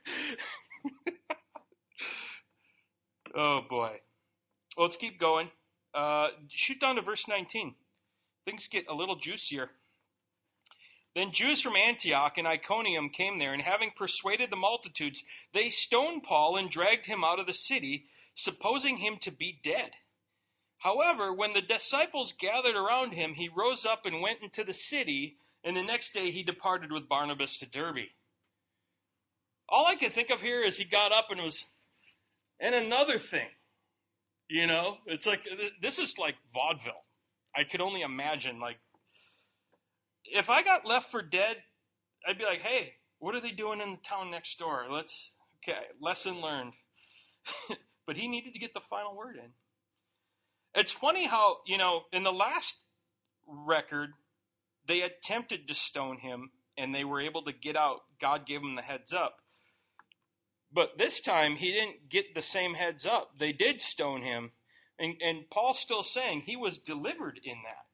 Oh boy. Well, let's keep going. Uh, shoot down to verse nineteen. Things get a little juicier. Then Jews from Antioch and Iconium came there, and having persuaded the multitudes, they stoned Paul and dragged him out of the city, supposing him to be dead. However, when the disciples gathered around him, he rose up and went into the city, and the next day he departed with Barnabas to Derbe. All I can think of here is he got up and was, and another thing. You know, it's like, this is like vaudeville. I could only imagine, like, if I got left for dead, I'd be like, hey, what are they doing in the town next door? Let's, okay, lesson learned. But he needed to get the final word in. It's funny how, you know, in the last record, they attempted to stone him, and they were able to get out. God gave him the heads up. But this time, he didn't get the same heads up. They did stone him. And, and Paul's still saying he was delivered in that.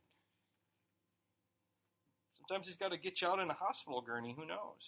Sometimes he's got to get you out in a hospital gurney. Who knows?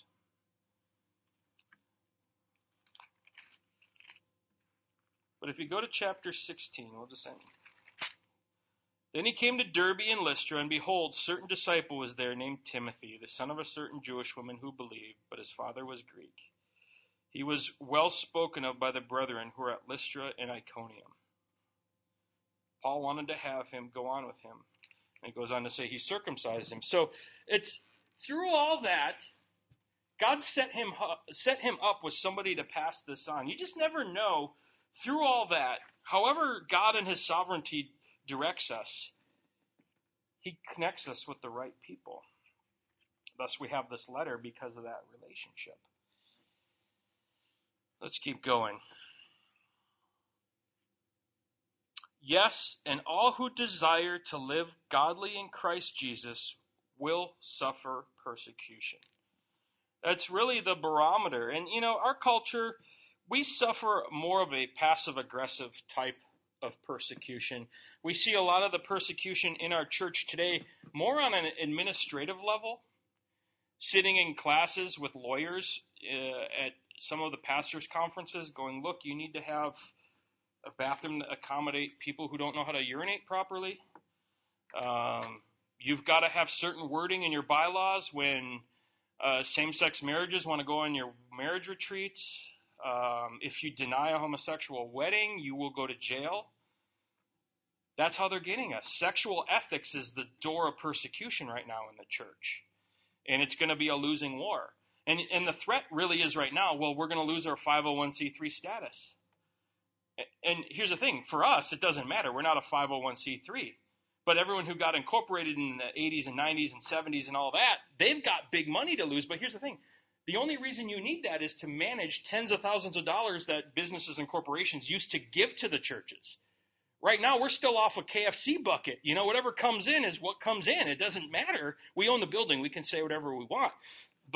But if you go to chapter sixteen, we'll just end. Then he came to Derbe and Lystra, and behold, certain disciple was there named Timothy, the son of a certain Jewish woman who believed, but his father was Greek. He was well spoken of by the brethren who were at Lystra and Iconium. Paul wanted to have him go on with him. And he goes on to say he circumcised him. So it's through all that, God set him, set him up with somebody to pass this on. You just never know through all that, however God in his sovereignty directs us, he connects us with the right people. Thus we have this letter because of that relationship. Let's keep going. Yes, and all who desire to live godly in Christ Jesus will suffer persecution. That's really the barometer. And, you know, our culture, we suffer more of a passive-aggressive type of persecution. We see a lot of the persecution in our church today more on an administrative level, sitting in classes with lawyers uh, at some of the pastors' conferences going, look, you need to have a bathroom to accommodate people who don't know how to urinate properly. Um, you've got to have certain wording in your bylaws when uh, same-sex marriages want to go on your marriage retreats. Um, if you deny a homosexual wedding, you will go to jail. That's how they're getting us. Sexual ethics is the door of persecution right now in the church. And it's going to be a losing war. And, and the threat really is right now, well, we're going to lose our five oh one c three status. And here's the thing, for us, it doesn't matter. We're not a five oh one c three. But everyone who got incorporated in the eighties and nineties and seventies and all that, they've got big money to lose. But here's the thing. The only reason you need that is to manage tens of thousands of dollars that businesses and corporations used to give to the churches. Right now, we're still off a K F C bucket. You know, whatever comes in is what comes in. It doesn't matter. We own the building. We can say whatever we want. But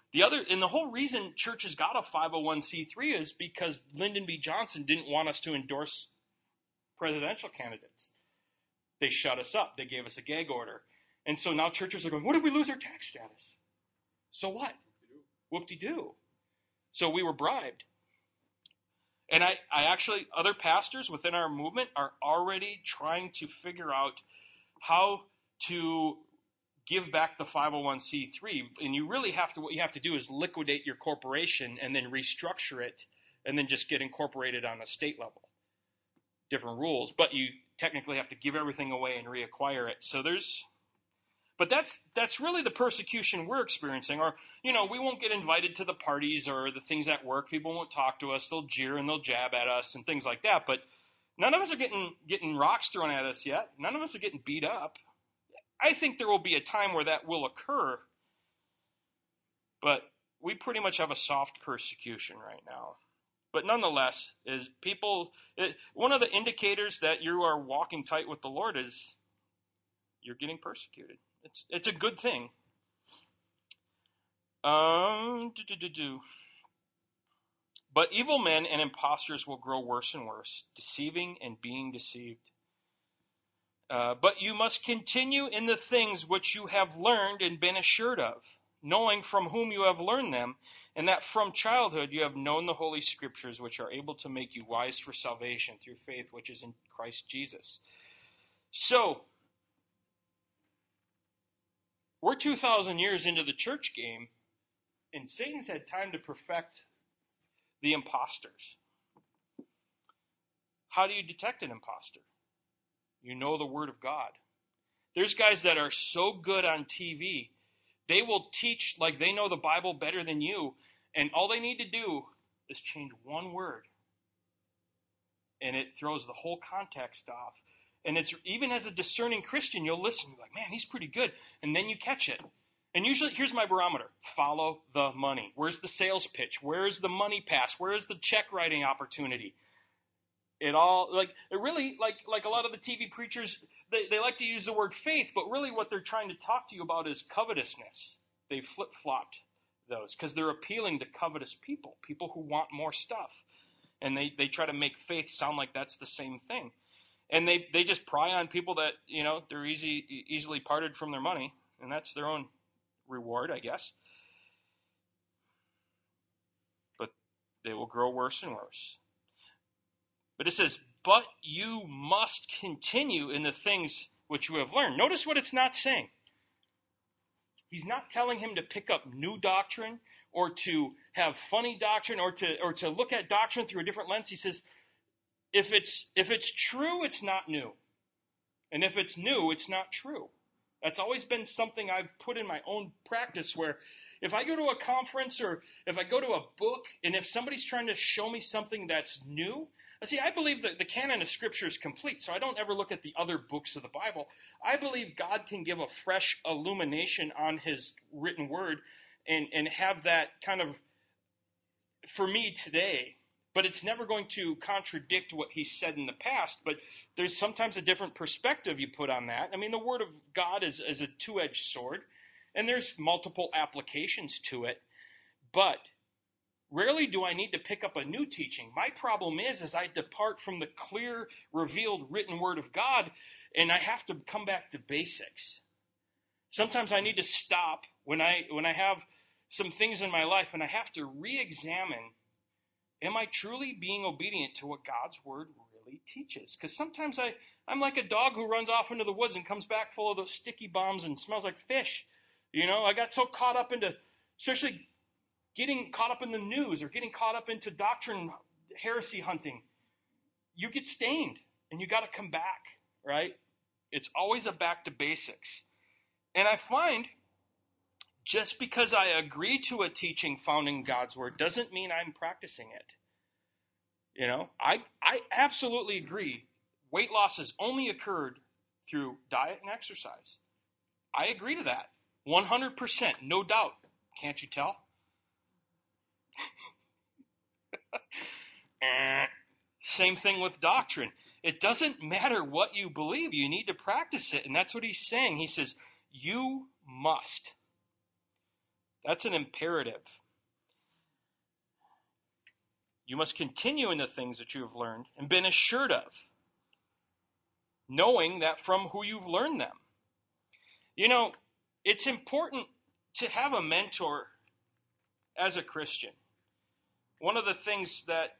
The other, and the whole reason churches got a five oh one c three is because Lyndon B. Johnson didn't want us to endorse presidential candidates. They shut us up. They gave us a gag order. And so now churches are going, what if we lose our tax status? So what? Whoop-de-doo. So we were bribed. And I, I actually, other pastors within our movement are already trying to figure out how to give back the five oh one c three. And you really have to, what you have to do is liquidate your corporation and then restructure it and then just get incorporated on a state level. Different rules, but you technically have to give everything away and reacquire it. So there's, but that's that's really the persecution we're experiencing. Or, you know, we won't get invited to the parties or the things at work. People won't talk to us. They'll jeer and they'll jab at us and things like that. But none of us are getting getting rocks thrown at us yet. None of us are getting beat up. I think there will be a time where that will occur. But we pretty much have a soft persecution right now. But nonetheless, is people, it, one of the indicators that you are walking tight with the Lord is you're getting persecuted. It's it's a good thing. Um, do, do, do, do. But evil men and impostors will grow worse and worse, deceiving and being deceived. Uh, but you must continue in the things which you have learned and been assured of, knowing from whom you have learned them, and that from childhood you have known the Holy Scriptures, which are able to make you wise for salvation through faith which is in Christ Jesus. So, we're two thousand years into the church game, and Satan's had time to perfect the imposters. How do you detect an imposter? You know the Word of God. There's guys that are so good on T V, they will teach like they know the Bible better than you, and all they need to do is change one word, and it throws the whole context off. And it's even as a discerning Christian, you'll listen, you're like, man, he's pretty good, and then you catch it. And usually, here's my barometer. Follow the money. Where's the sales pitch? Where's the money pass? Where's the check writing opportunity? It all, like, it really, like like a lot of the T V preachers, they, they like to use the word faith, but really what they're trying to talk to you about is covetousness. They flip-flopped those because they're appealing to covetous people, people who want more stuff. And they, they try to make faith sound like that's the same thing. And they, they just pry on people that, you know, they're easy easily parted from their money, and that's their own reward, I guess. But they will grow worse and worse. But it says, but you must continue in the things which you have learned. Notice what it's not saying. He's not telling him to pick up new doctrine or to have funny doctrine or to or to look at doctrine through a different lens. He says, if it's if it's true, it's not new. And if it's new, it's not true. That's always been something I've put in my own practice where if I go to a conference or if I go to a book and if somebody's trying to show me something that's new, see, I believe that the canon of Scripture is complete, so I don't ever look at the other books of the Bible. I believe God can give a fresh illumination on His written word and, and have that kind of, for me today, but it's never going to contradict what He said in the past, but there's sometimes a different perspective you put on that. I mean, the Word of God is, is a two-edged sword, and there's multiple applications to it, but rarely do I need to pick up a new teaching. My problem is, is I depart from the clear, revealed, written Word of God, and I have to come back to basics. Sometimes I need to stop when I when I have some things in my life, and I have to re-examine, am I truly being obedient to what God's Word really teaches? Because sometimes I, I'm like a dog who runs off into the woods and comes back full of those sticky bombs and smells like fish. You know, I got so caught up into, especially getting caught up in the news or getting caught up into doctrine, heresy hunting, you get stained and you got to come back, right? It's always a back to basics. And I find just because I agree to a teaching found in God's Word doesn't mean I'm practicing it. You know, I, I absolutely agree. Weight loss has only occurred through diet and exercise. I agree to that. one hundred percent, no doubt. Can't you tell? Same thing with doctrine. It doesn't matter what you believe. You need to practice it. And that's what he's saying. He says, you must. That's an imperative. You must continue in the things that you have learned and been assured of, knowing that from who you've learned them. You know, it's important to have a mentor as a Christian. One of the things that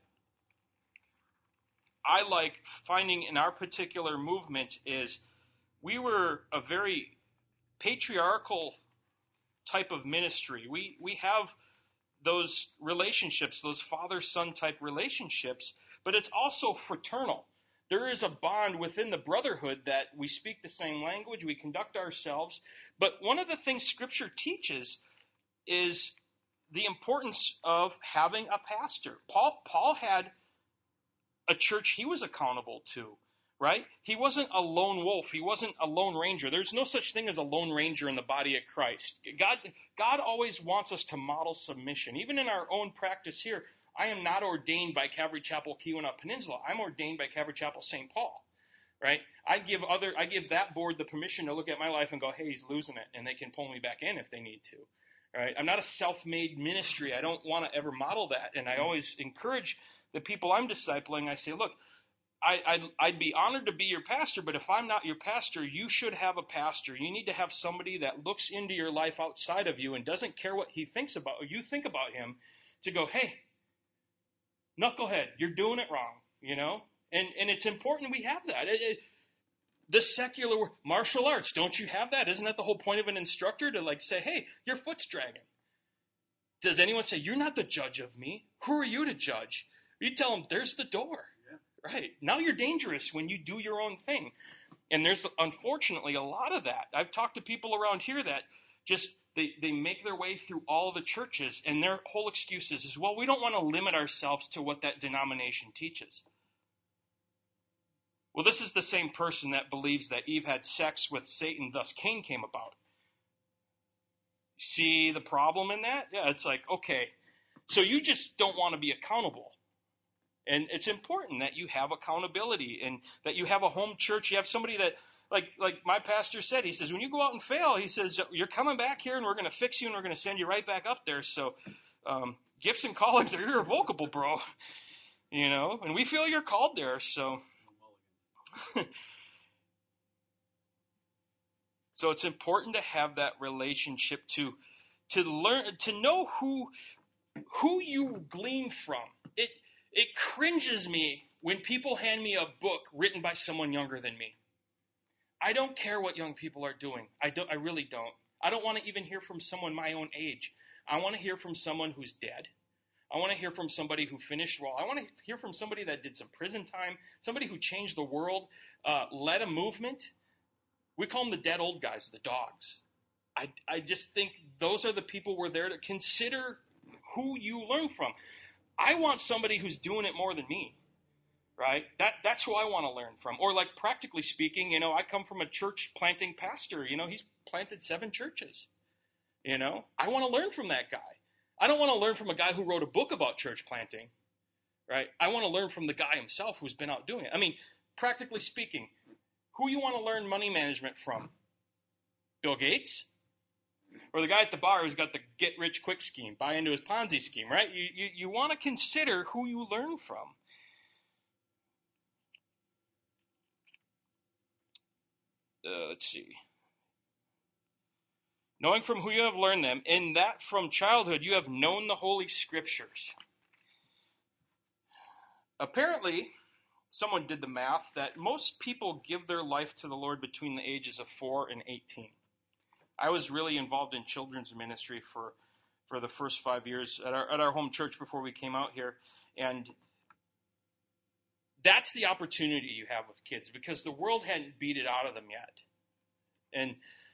I like finding in our particular movement is we were a very patriarchal type of ministry. We we have those relationships, those father-son type relationships, but it's also fraternal. There is a bond within the brotherhood that we speak the same language, we conduct ourselves. But one of the things Scripture teaches is the importance of having a pastor. Paul, Paul had a church he was accountable to, right? He wasn't a lone wolf. He wasn't a lone ranger. There's no such thing as a lone ranger in the body of Christ. God, God always wants us to model submission. Even in our own practice here, I am not ordained by Calvary Chapel, Keweenaw Peninsula. I'm ordained by Calvary Chapel, Saint Paul, right? I give other, I give that board the permission to look at my life and go, hey, he's losing it, and they can pull me back in if they need to, right? I'm not a self-made ministry. I don't want to ever model that, and I always encourage the people I'm discipling. I say, look, I, I'd, I'd be honored to be your pastor, but if I'm not your pastor, you should have a pastor. You need to have somebody that looks into your life outside of you and doesn't care what he thinks about, or you think about him, to go, hey, knucklehead, you're doing it wrong, you know? And and it's important we have that. It, it, the secular martial arts, don't you have that? Isn't that the whole point of an instructor, to like say, hey, your foot's dragging? Does anyone say, you're not the judge of me? Who are you to judge? You tell them, there's the door. Yeah. Right. Now you're dangerous when you do your own thing. And there's, unfortunately, a lot of that. I've talked to people around here that just, they, they make their way through all the churches, and their whole excuse is, is, well, we don't want to limit ourselves to what that denomination teaches. Well, this is the same person that believes that Eve had sex with Satan, thus Cain came about. See the problem in that? Yeah, it's like, okay, so you just don't want to be accountable. And it's important that you have accountability and that you have a home church. You have somebody that, like like my pastor said, he says, when you go out and fail, he says, you're coming back here and we're going to fix you and we're going to send you right back up there. So um, gifts and callings are irrevocable, bro. You know, and we feel you're called there, so... So it's important to have that relationship, to to learn, to know who who you glean from. It it cringes me when people hand me a book written by someone younger than me. I don't care what young people are doing. I don't. I really don't. I don't want to even hear from someone my own age. I want to hear from someone who's dead. I want to hear from somebody who finished well. I want to hear from somebody that did some prison time, somebody who changed the world, uh, led a movement. We call them the dead old guys, the dogs. I, I just think those are the people we're there to consider who you learn from. I want somebody who's doing it more than me, right? That That's who I want to learn from. Or like practically speaking, you know, I come from a church planting pastor. You know, he's planted seven churches. You know, I want to learn from that guy. I don't want to learn from a guy who wrote a book about church planting, right? I want to learn from the guy himself who's been out doing it. I mean, practically speaking, who you want to learn money management from? Bill Gates? Or the guy at the bar who's got the get-rich-quick scheme, buy into his Ponzi scheme, right? You, you, you want to consider who you learn from. Uh, let's see. Knowing from who you have learned them, in that from childhood you have known the Holy Scriptures. Apparently, someone did the math that most people give their life to the Lord between the ages of four and eighteen. I was really involved in children's ministry for, for the first five years at our, at our home church before we came out here. And that's the opportunity you have with kids, because the world hadn't beat it out of them yet. And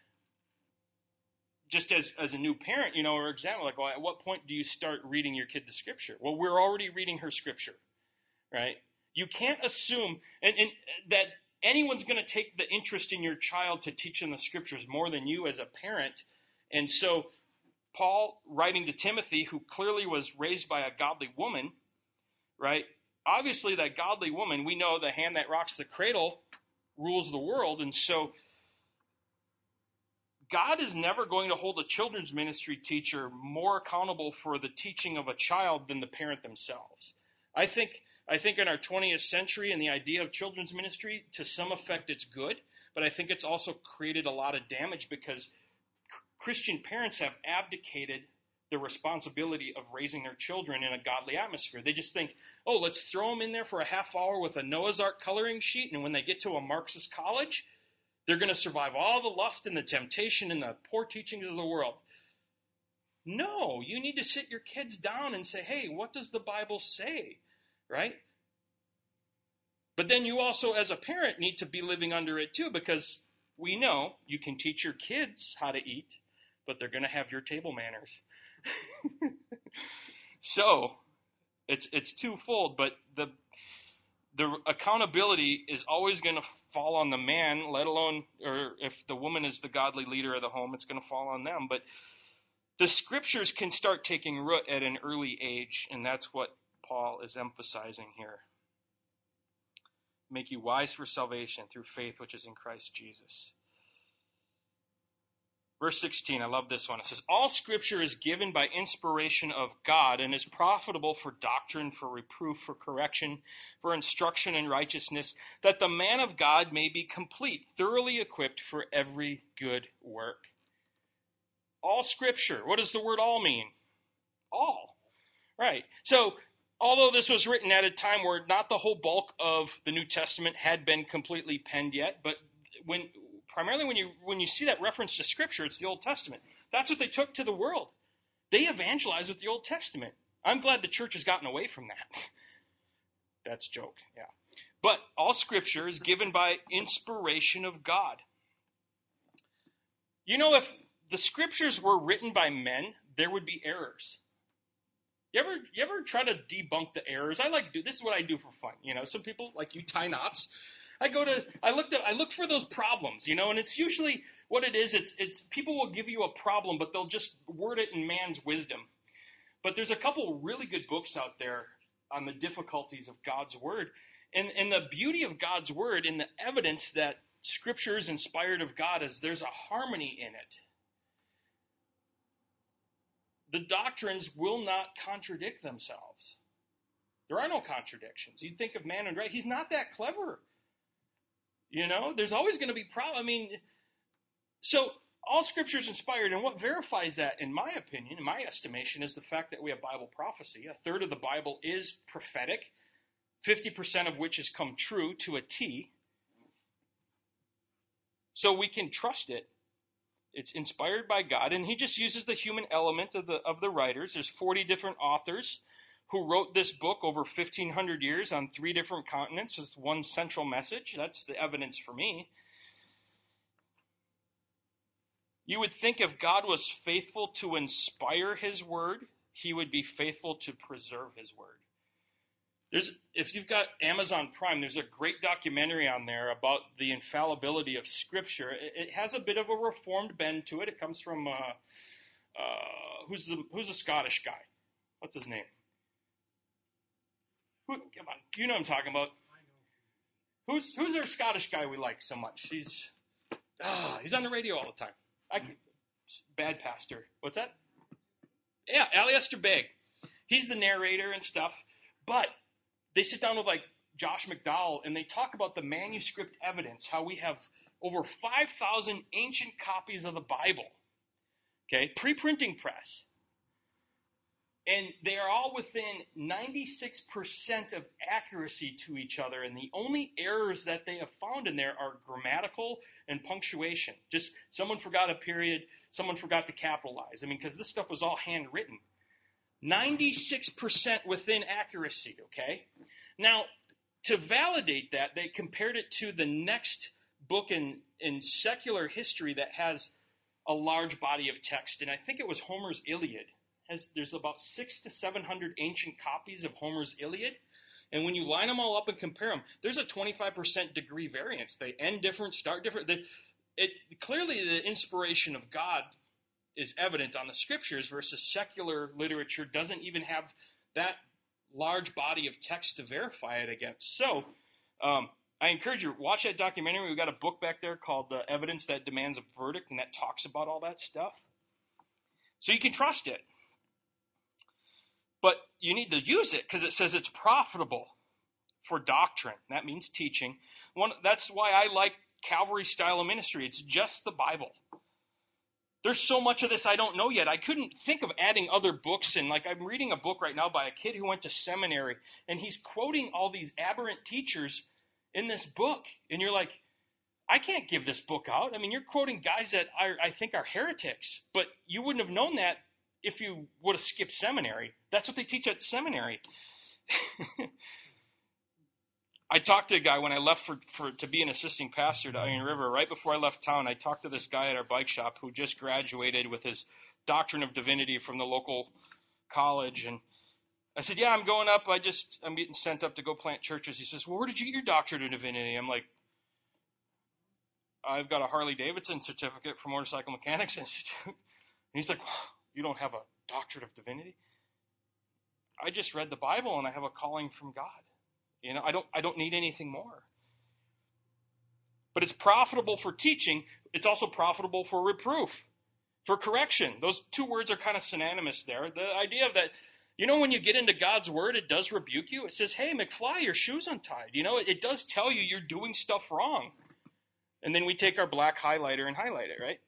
just as, as a new parent, you know, or example, like, well, at what point do you start reading your kid the Scripture? Well, we're already reading her Scripture, right? You can't assume and, and that anyone's going to take the interest in your child to teach them the Scriptures more than you as a parent. And so Paul, writing to Timothy, who clearly was raised by a godly woman, right? Obviously, that godly woman, we know the hand that rocks the cradle rules the world. And so God is never going to hold a children's ministry teacher more accountable for the teaching of a child than the parent themselves. I think I think in our twentieth century and the idea of children's ministry, to some effect it's good, but I think it's also created a lot of damage because Christian parents have abdicated the responsibility of raising their children in a godly atmosphere. They just think, oh, let's throw them in there for a half hour with a Noah's Ark coloring sheet, and when they get to a Marxist college, they're going to survive all the lust and the temptation and the poor teachings of the world. No, you need to sit your kids down and say, hey, what does the Bible say? Right? But then you also, as a parent, need to be living under it too, because we know you can teach your kids how to eat, but they're going to have your table manners. So, it's it's twofold, but the the accountability is always going to fall on the man, let alone, or if the woman is the godly leader of the home, it's going to fall on them. But the scriptures can start taking root at an early age, and that's what Paul is emphasizing here. Make you wise for salvation through faith which is in Christ Jesus. Verse sixteen, I love this one. It says, all scripture is given by inspiration of God and is profitable for doctrine, for reproof, for correction, for instruction in righteousness, that the man of God may be complete, thoroughly equipped for every good work. All scripture. What does the word all mean? All. Right. So, although this was written at a time where not the whole bulk of the New Testament had been completely penned yet, but when primarily when you when you see that reference to Scripture, it's the Old Testament. That's what they took to the world. They evangelized with the Old Testament. I'm glad the church has gotten away from that. That's a joke, yeah. But all Scripture is given by inspiration of God. You know, if the Scriptures were written by men, there would be errors. You ever you ever try to debunk the errors? I like do this is what I do for fun. You know, some people like you tie knots. I go to I looked at I look for those problems, you know, and it's usually what it is. It's it's people will give you a problem, but they'll just word it in man's wisdom. But there's a couple really good books out there on the difficulties of God's word, and and the beauty of God's word and the evidence that Scripture is inspired of God is there's a harmony in it. The doctrines will not contradict themselves. There are no contradictions. You'd think of man and right. He's not that clever. You know, there's always going to be problems. I mean, so all Scripture is inspired, and what verifies that, in my opinion, in my estimation, is the fact that we have Bible prophecy. A third of the Bible is prophetic, fifty percent of which has come true to a T. So we can trust it. It's inspired by God, and he just uses the human element of the of the writers. There's forty different authors who wrote this book over fifteen hundred years on three different continents with one central message. That's the evidence for me. You would think if God was faithful to inspire his word, he would be faithful to preserve his word. There's, if you've got Amazon Prime, there's a great documentary on there about the infallibility of Scripture. It, it has a bit of a reformed bend to it. It comes from, uh, uh, who's the who's a Scottish guy? What's his name? Who, come on, you know what I'm talking about. Who's who's our Scottish guy we like so much? He's ah, he's on the radio all the time. I, bad pastor. What's that? Yeah, Alistair Begg. He's the narrator and stuff, but they sit down with like Josh McDowell and they talk about the manuscript evidence, how we have over five thousand ancient copies of the Bible, okay, pre-printing press. And they are all within ninety-six percent of accuracy to each other, and the only errors that they have found in there are grammatical and punctuation. Just someone forgot a period, someone forgot to capitalize. I mean, because this stuff was all handwritten. ninety-six percent within accuracy, okay? Now, to validate that, they compared it to the next book in, in secular history that has a large body of text, and I think it was Homer's Iliad. Has, there's about six to seven hundred ancient copies of Homer's Iliad, and when you line them all up and compare them, there's a twenty-five percent degree variance. They end different, start different. They, it, clearly, the inspiration of God is evident on the Scriptures versus secular literature doesn't even have that large body of text to verify it against. So, um, I encourage you, watch that documentary. We've got a book back there called uh, Evidence That Demands a Verdict, and that talks about all that stuff. So you can trust it. But you need to use it because it says it's profitable for doctrine. That means teaching. One, that's why I like Calvary style of ministry. It's just the Bible. There's so much of this I don't know yet. I couldn't think of adding other books. And like I'm reading a book right now by a kid who went to seminary, and he's quoting all these aberrant teachers in this book. And you're like, I can't give this book out. I mean, you're quoting guys that are, I think are heretics, but you wouldn't have known that if you would have skipped seminary. That's what they teach at seminary. I talked to a guy when I left for, for to be an assisting pastor to Iron River. Right before I left town, I talked to this guy at our bike shop who just graduated with his Doctrine of Divinity from the local college. And I said, yeah, I'm going up. I just, I'm getting sent up to go plant churches. He says, well, where did you get your Doctorate of Divinity? I'm like, I've got a Harley Davidson certificate from Motorcycle Mechanics Institute. And he's like, you don't have a Doctorate of Divinity? I just read the Bible and I have a calling from God. You know, I don't I don't need anything more. But it's profitable for teaching. It's also profitable for reproof, for correction. Those two words are kind of synonymous there. The idea of that, you know, when you get into God's word, it does rebuke you. It says, hey, McFly, your shoe's untied. You know, it, it does tell you you're doing stuff wrong. And then we take our black highlighter and highlight it, right?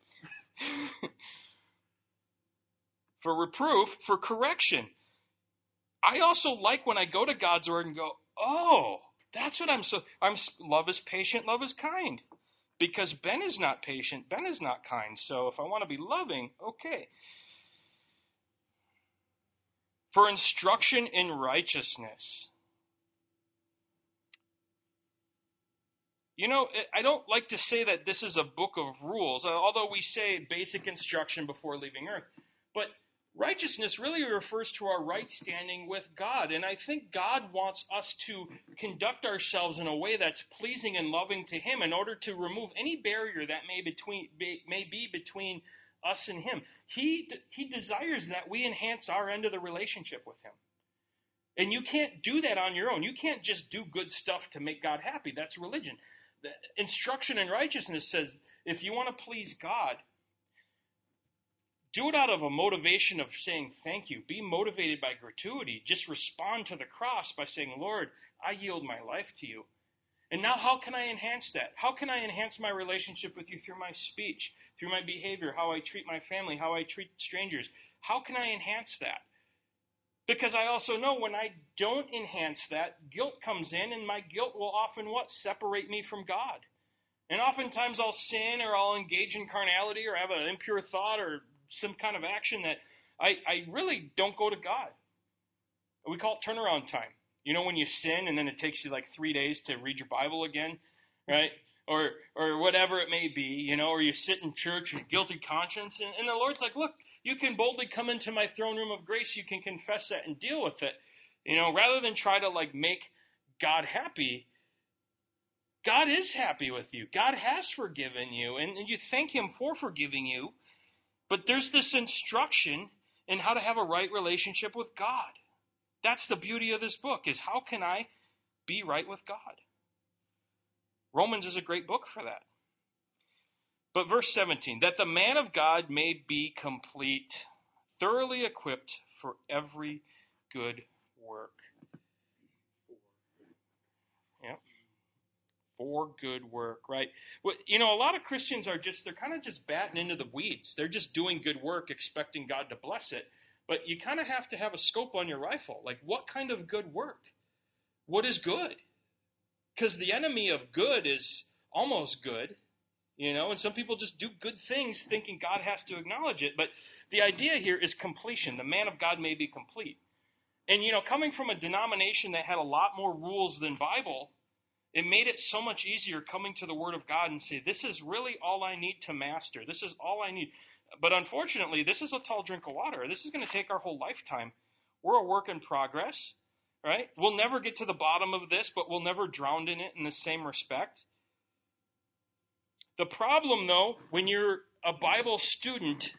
For reproof, for correction. I also like when I go to God's word and go, oh, that's what I'm so, I'm, love is patient, love is kind. Because Ben is not patient, Ben is not kind. So if I want to be loving, okay. For instruction in righteousness. You know, I don't like to say that this is a book of rules, although we say basic instruction before leaving earth. But righteousness really refers to our right standing with God. And I think God wants us to conduct ourselves in a way that's pleasing and loving to Him in order to remove any barrier that may, between, may be between us and Him. He, he desires that we enhance our end of the relationship with Him. And you can't do that on your own. You can't just do good stuff to make God happy. That's religion. The instruction in righteousness says if you want to please God, do it out of a motivation of saying thank you. Be motivated by gratuity. Just respond to the cross by saying, Lord, I yield my life to you. And now how can I enhance that? How can I enhance my relationship with you through my speech, through my behavior, how I treat my family, how I treat strangers? How can I enhance that? Because I also know when I don't enhance that, guilt comes in, and my guilt will often what? Separate me from God. And oftentimes I'll sin or I'll engage in carnality or have an impure thought or some kind of action that I, I really don't go to God. We call it turnaround time. You know, when you sin and then it takes you like three days to read your Bible again, right? Or or whatever it may be, you know, or you sit in church with guilty conscience. And, and the Lord's like, look, you can boldly come into my throne room of grace. You can confess that and deal with it. You know, rather than try to like make God happy, God is happy with you. God has forgiven you. And, and you thank Him for forgiving you. But there's this instruction in how to have a right relationship with God. That's the beauty of this book, is how can I be right with God? Romans is a great book for that. But verse seventeen, that the man of God may be complete, thoroughly equipped for every good work. Yeah. For good work, right? Well, you know, a lot of Christians are just, they're kind of just batting into the weeds. They're just doing good work, expecting God to bless it. But you kind of have to have a scope on your rifle. Like, what kind of good work? What is good? Because the enemy of good is almost good, you know, and some people just do good things thinking God has to acknowledge it. But the idea here is completion. The man of God may be complete. And, you know, coming from a denomination that had a lot more rules than Bible, it made it so much easier coming to the Word of God and say, this is really all I need to master. This is all I need. But unfortunately, this is a tall drink of water. This is going to take our whole lifetime. We're a work in progress, right? We'll never get to the bottom of this, but we'll never drown in it in the same respect. The problem, though, when you're a Bible student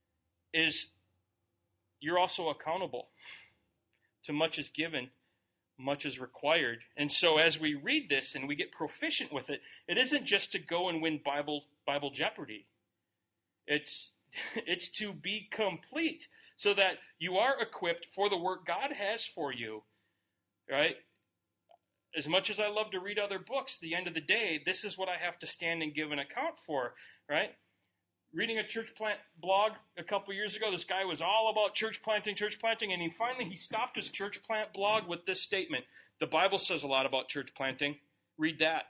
is you're also accountable to much is given, much is required. And so as we read this and we get proficient with it, it isn't just to go and win Bible Bible Jeopardy. It's it's to be complete so that you are equipped for the work God has for you. Right? As much as I love to read other books, at the end of the day, this is what I have to stand and give an account for, right? Reading a church plant blog a couple years ago, this guy was all about church planting, church planting, and he finally he stopped his church plant blog with this statement. The Bible says a lot about church planting. Read that.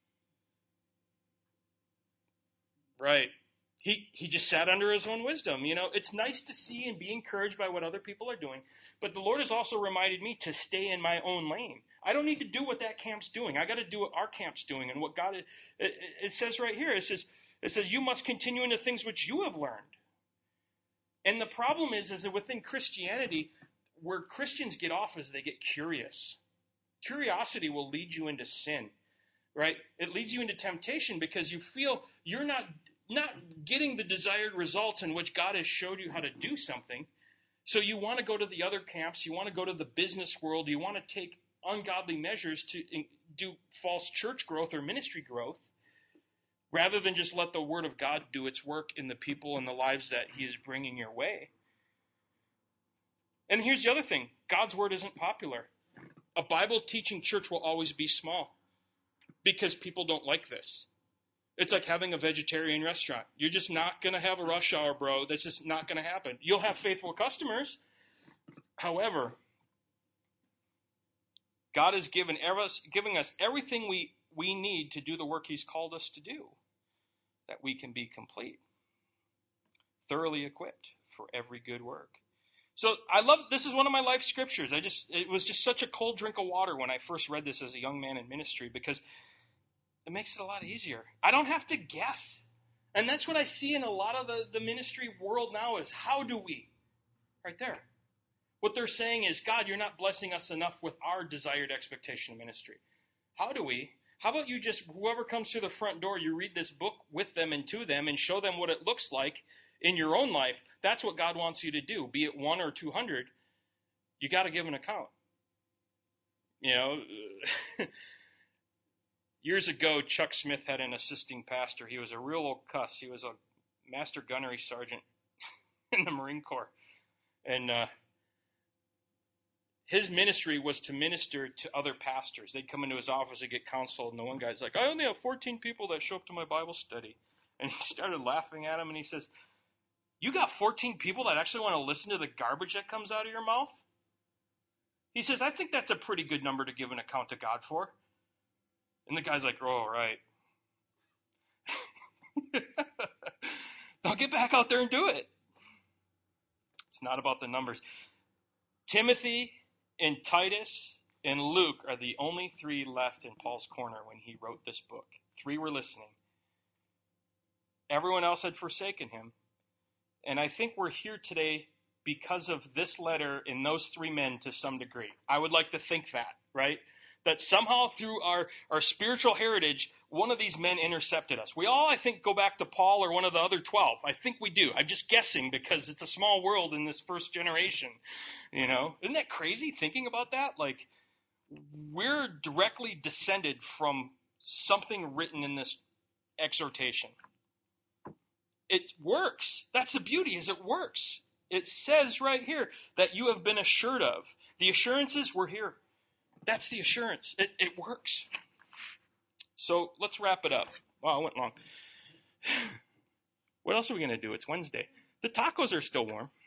Right. He he just sat under his own wisdom. You know, it's nice to see and be encouraged by what other people are doing, but the Lord has also reminded me to stay in my own lane. I don't need to do what that camp's doing. I got to do what our camp's doing, and what God, it, it, it says right here, it says, it says, you must continue in the things which you have learned. And the problem is, is that within Christianity, where Christians get off is they get curious. Curiosity will lead you into sin, right? It leads you into temptation because you feel you're not not getting the desired results in which God has showed you how to do something. So you want to go to the other camps. You want to go to the business world. You want to take ungodly measures to do false church growth or ministry growth, rather than just let the Word of God do its work in the people and the lives that He is bringing your way. And here's the other thing. God's Word isn't popular. A Bible-teaching church will always be small because people don't like this. It's like having a vegetarian restaurant. You're just not going to have a rush hour, bro. That's just not going to happen. You'll have faithful customers. However, God is given us, giving us everything we, we need to do the work He's called us to do, that we can be complete, thoroughly equipped for every good work. So I love, this is one of my life scriptures. I just, it was just such a cold drink of water when I first read this as a young man in ministry, because it makes it a lot easier. I don't have to guess. And that's what I see in a lot of the, the ministry world now is, how do we? Right there. What they're saying is, God, you're not blessing us enough with our desired expectation of ministry. How do we? How about you just, whoever comes through the front door, you read this book with them and to them and show them what it looks like in your own life. That's what God wants you to do. Be it one or two hundred, you got to give an account. You know, years ago, Chuck Smith had an assisting pastor. He was a real old cuss. He was a master gunnery sergeant in the Marine Corps. And uh, his ministry was to minister to other pastors. They'd come into his office and get counseled. And the one guy's like, I only have fourteen people that show up to my Bible study. And he started laughing at him. And he says, you got fourteen people that actually want to listen to the garbage that comes out of your mouth? He says, I think that's a pretty good number to give an account to God for. And the guy's like, oh, right. Now get back out there and do it. It's not about the numbers. Timothy and Titus and Luke are the only three left in Paul's corner when he wrote this book. Three were listening. Everyone else had forsaken him. And I think we're here today because of this letter and those three men to some degree. I would like to think that, right? That somehow through our, our spiritual heritage, one of these men intercepted us. We all, I think, go back to Paul or one of the other twelve. I think we do. I'm just guessing because it's a small world in this first generation. You know, isn't that crazy thinking about that? Like, we're directly descended from something written in this exhortation. It works. That's the beauty, is it works. It says right here that you have been assured of. The assurances were here. That's the assurance. It, it works. So let's wrap it up. Wow, I went long. What else are we going to do? It's Wednesday. The tacos are still warm.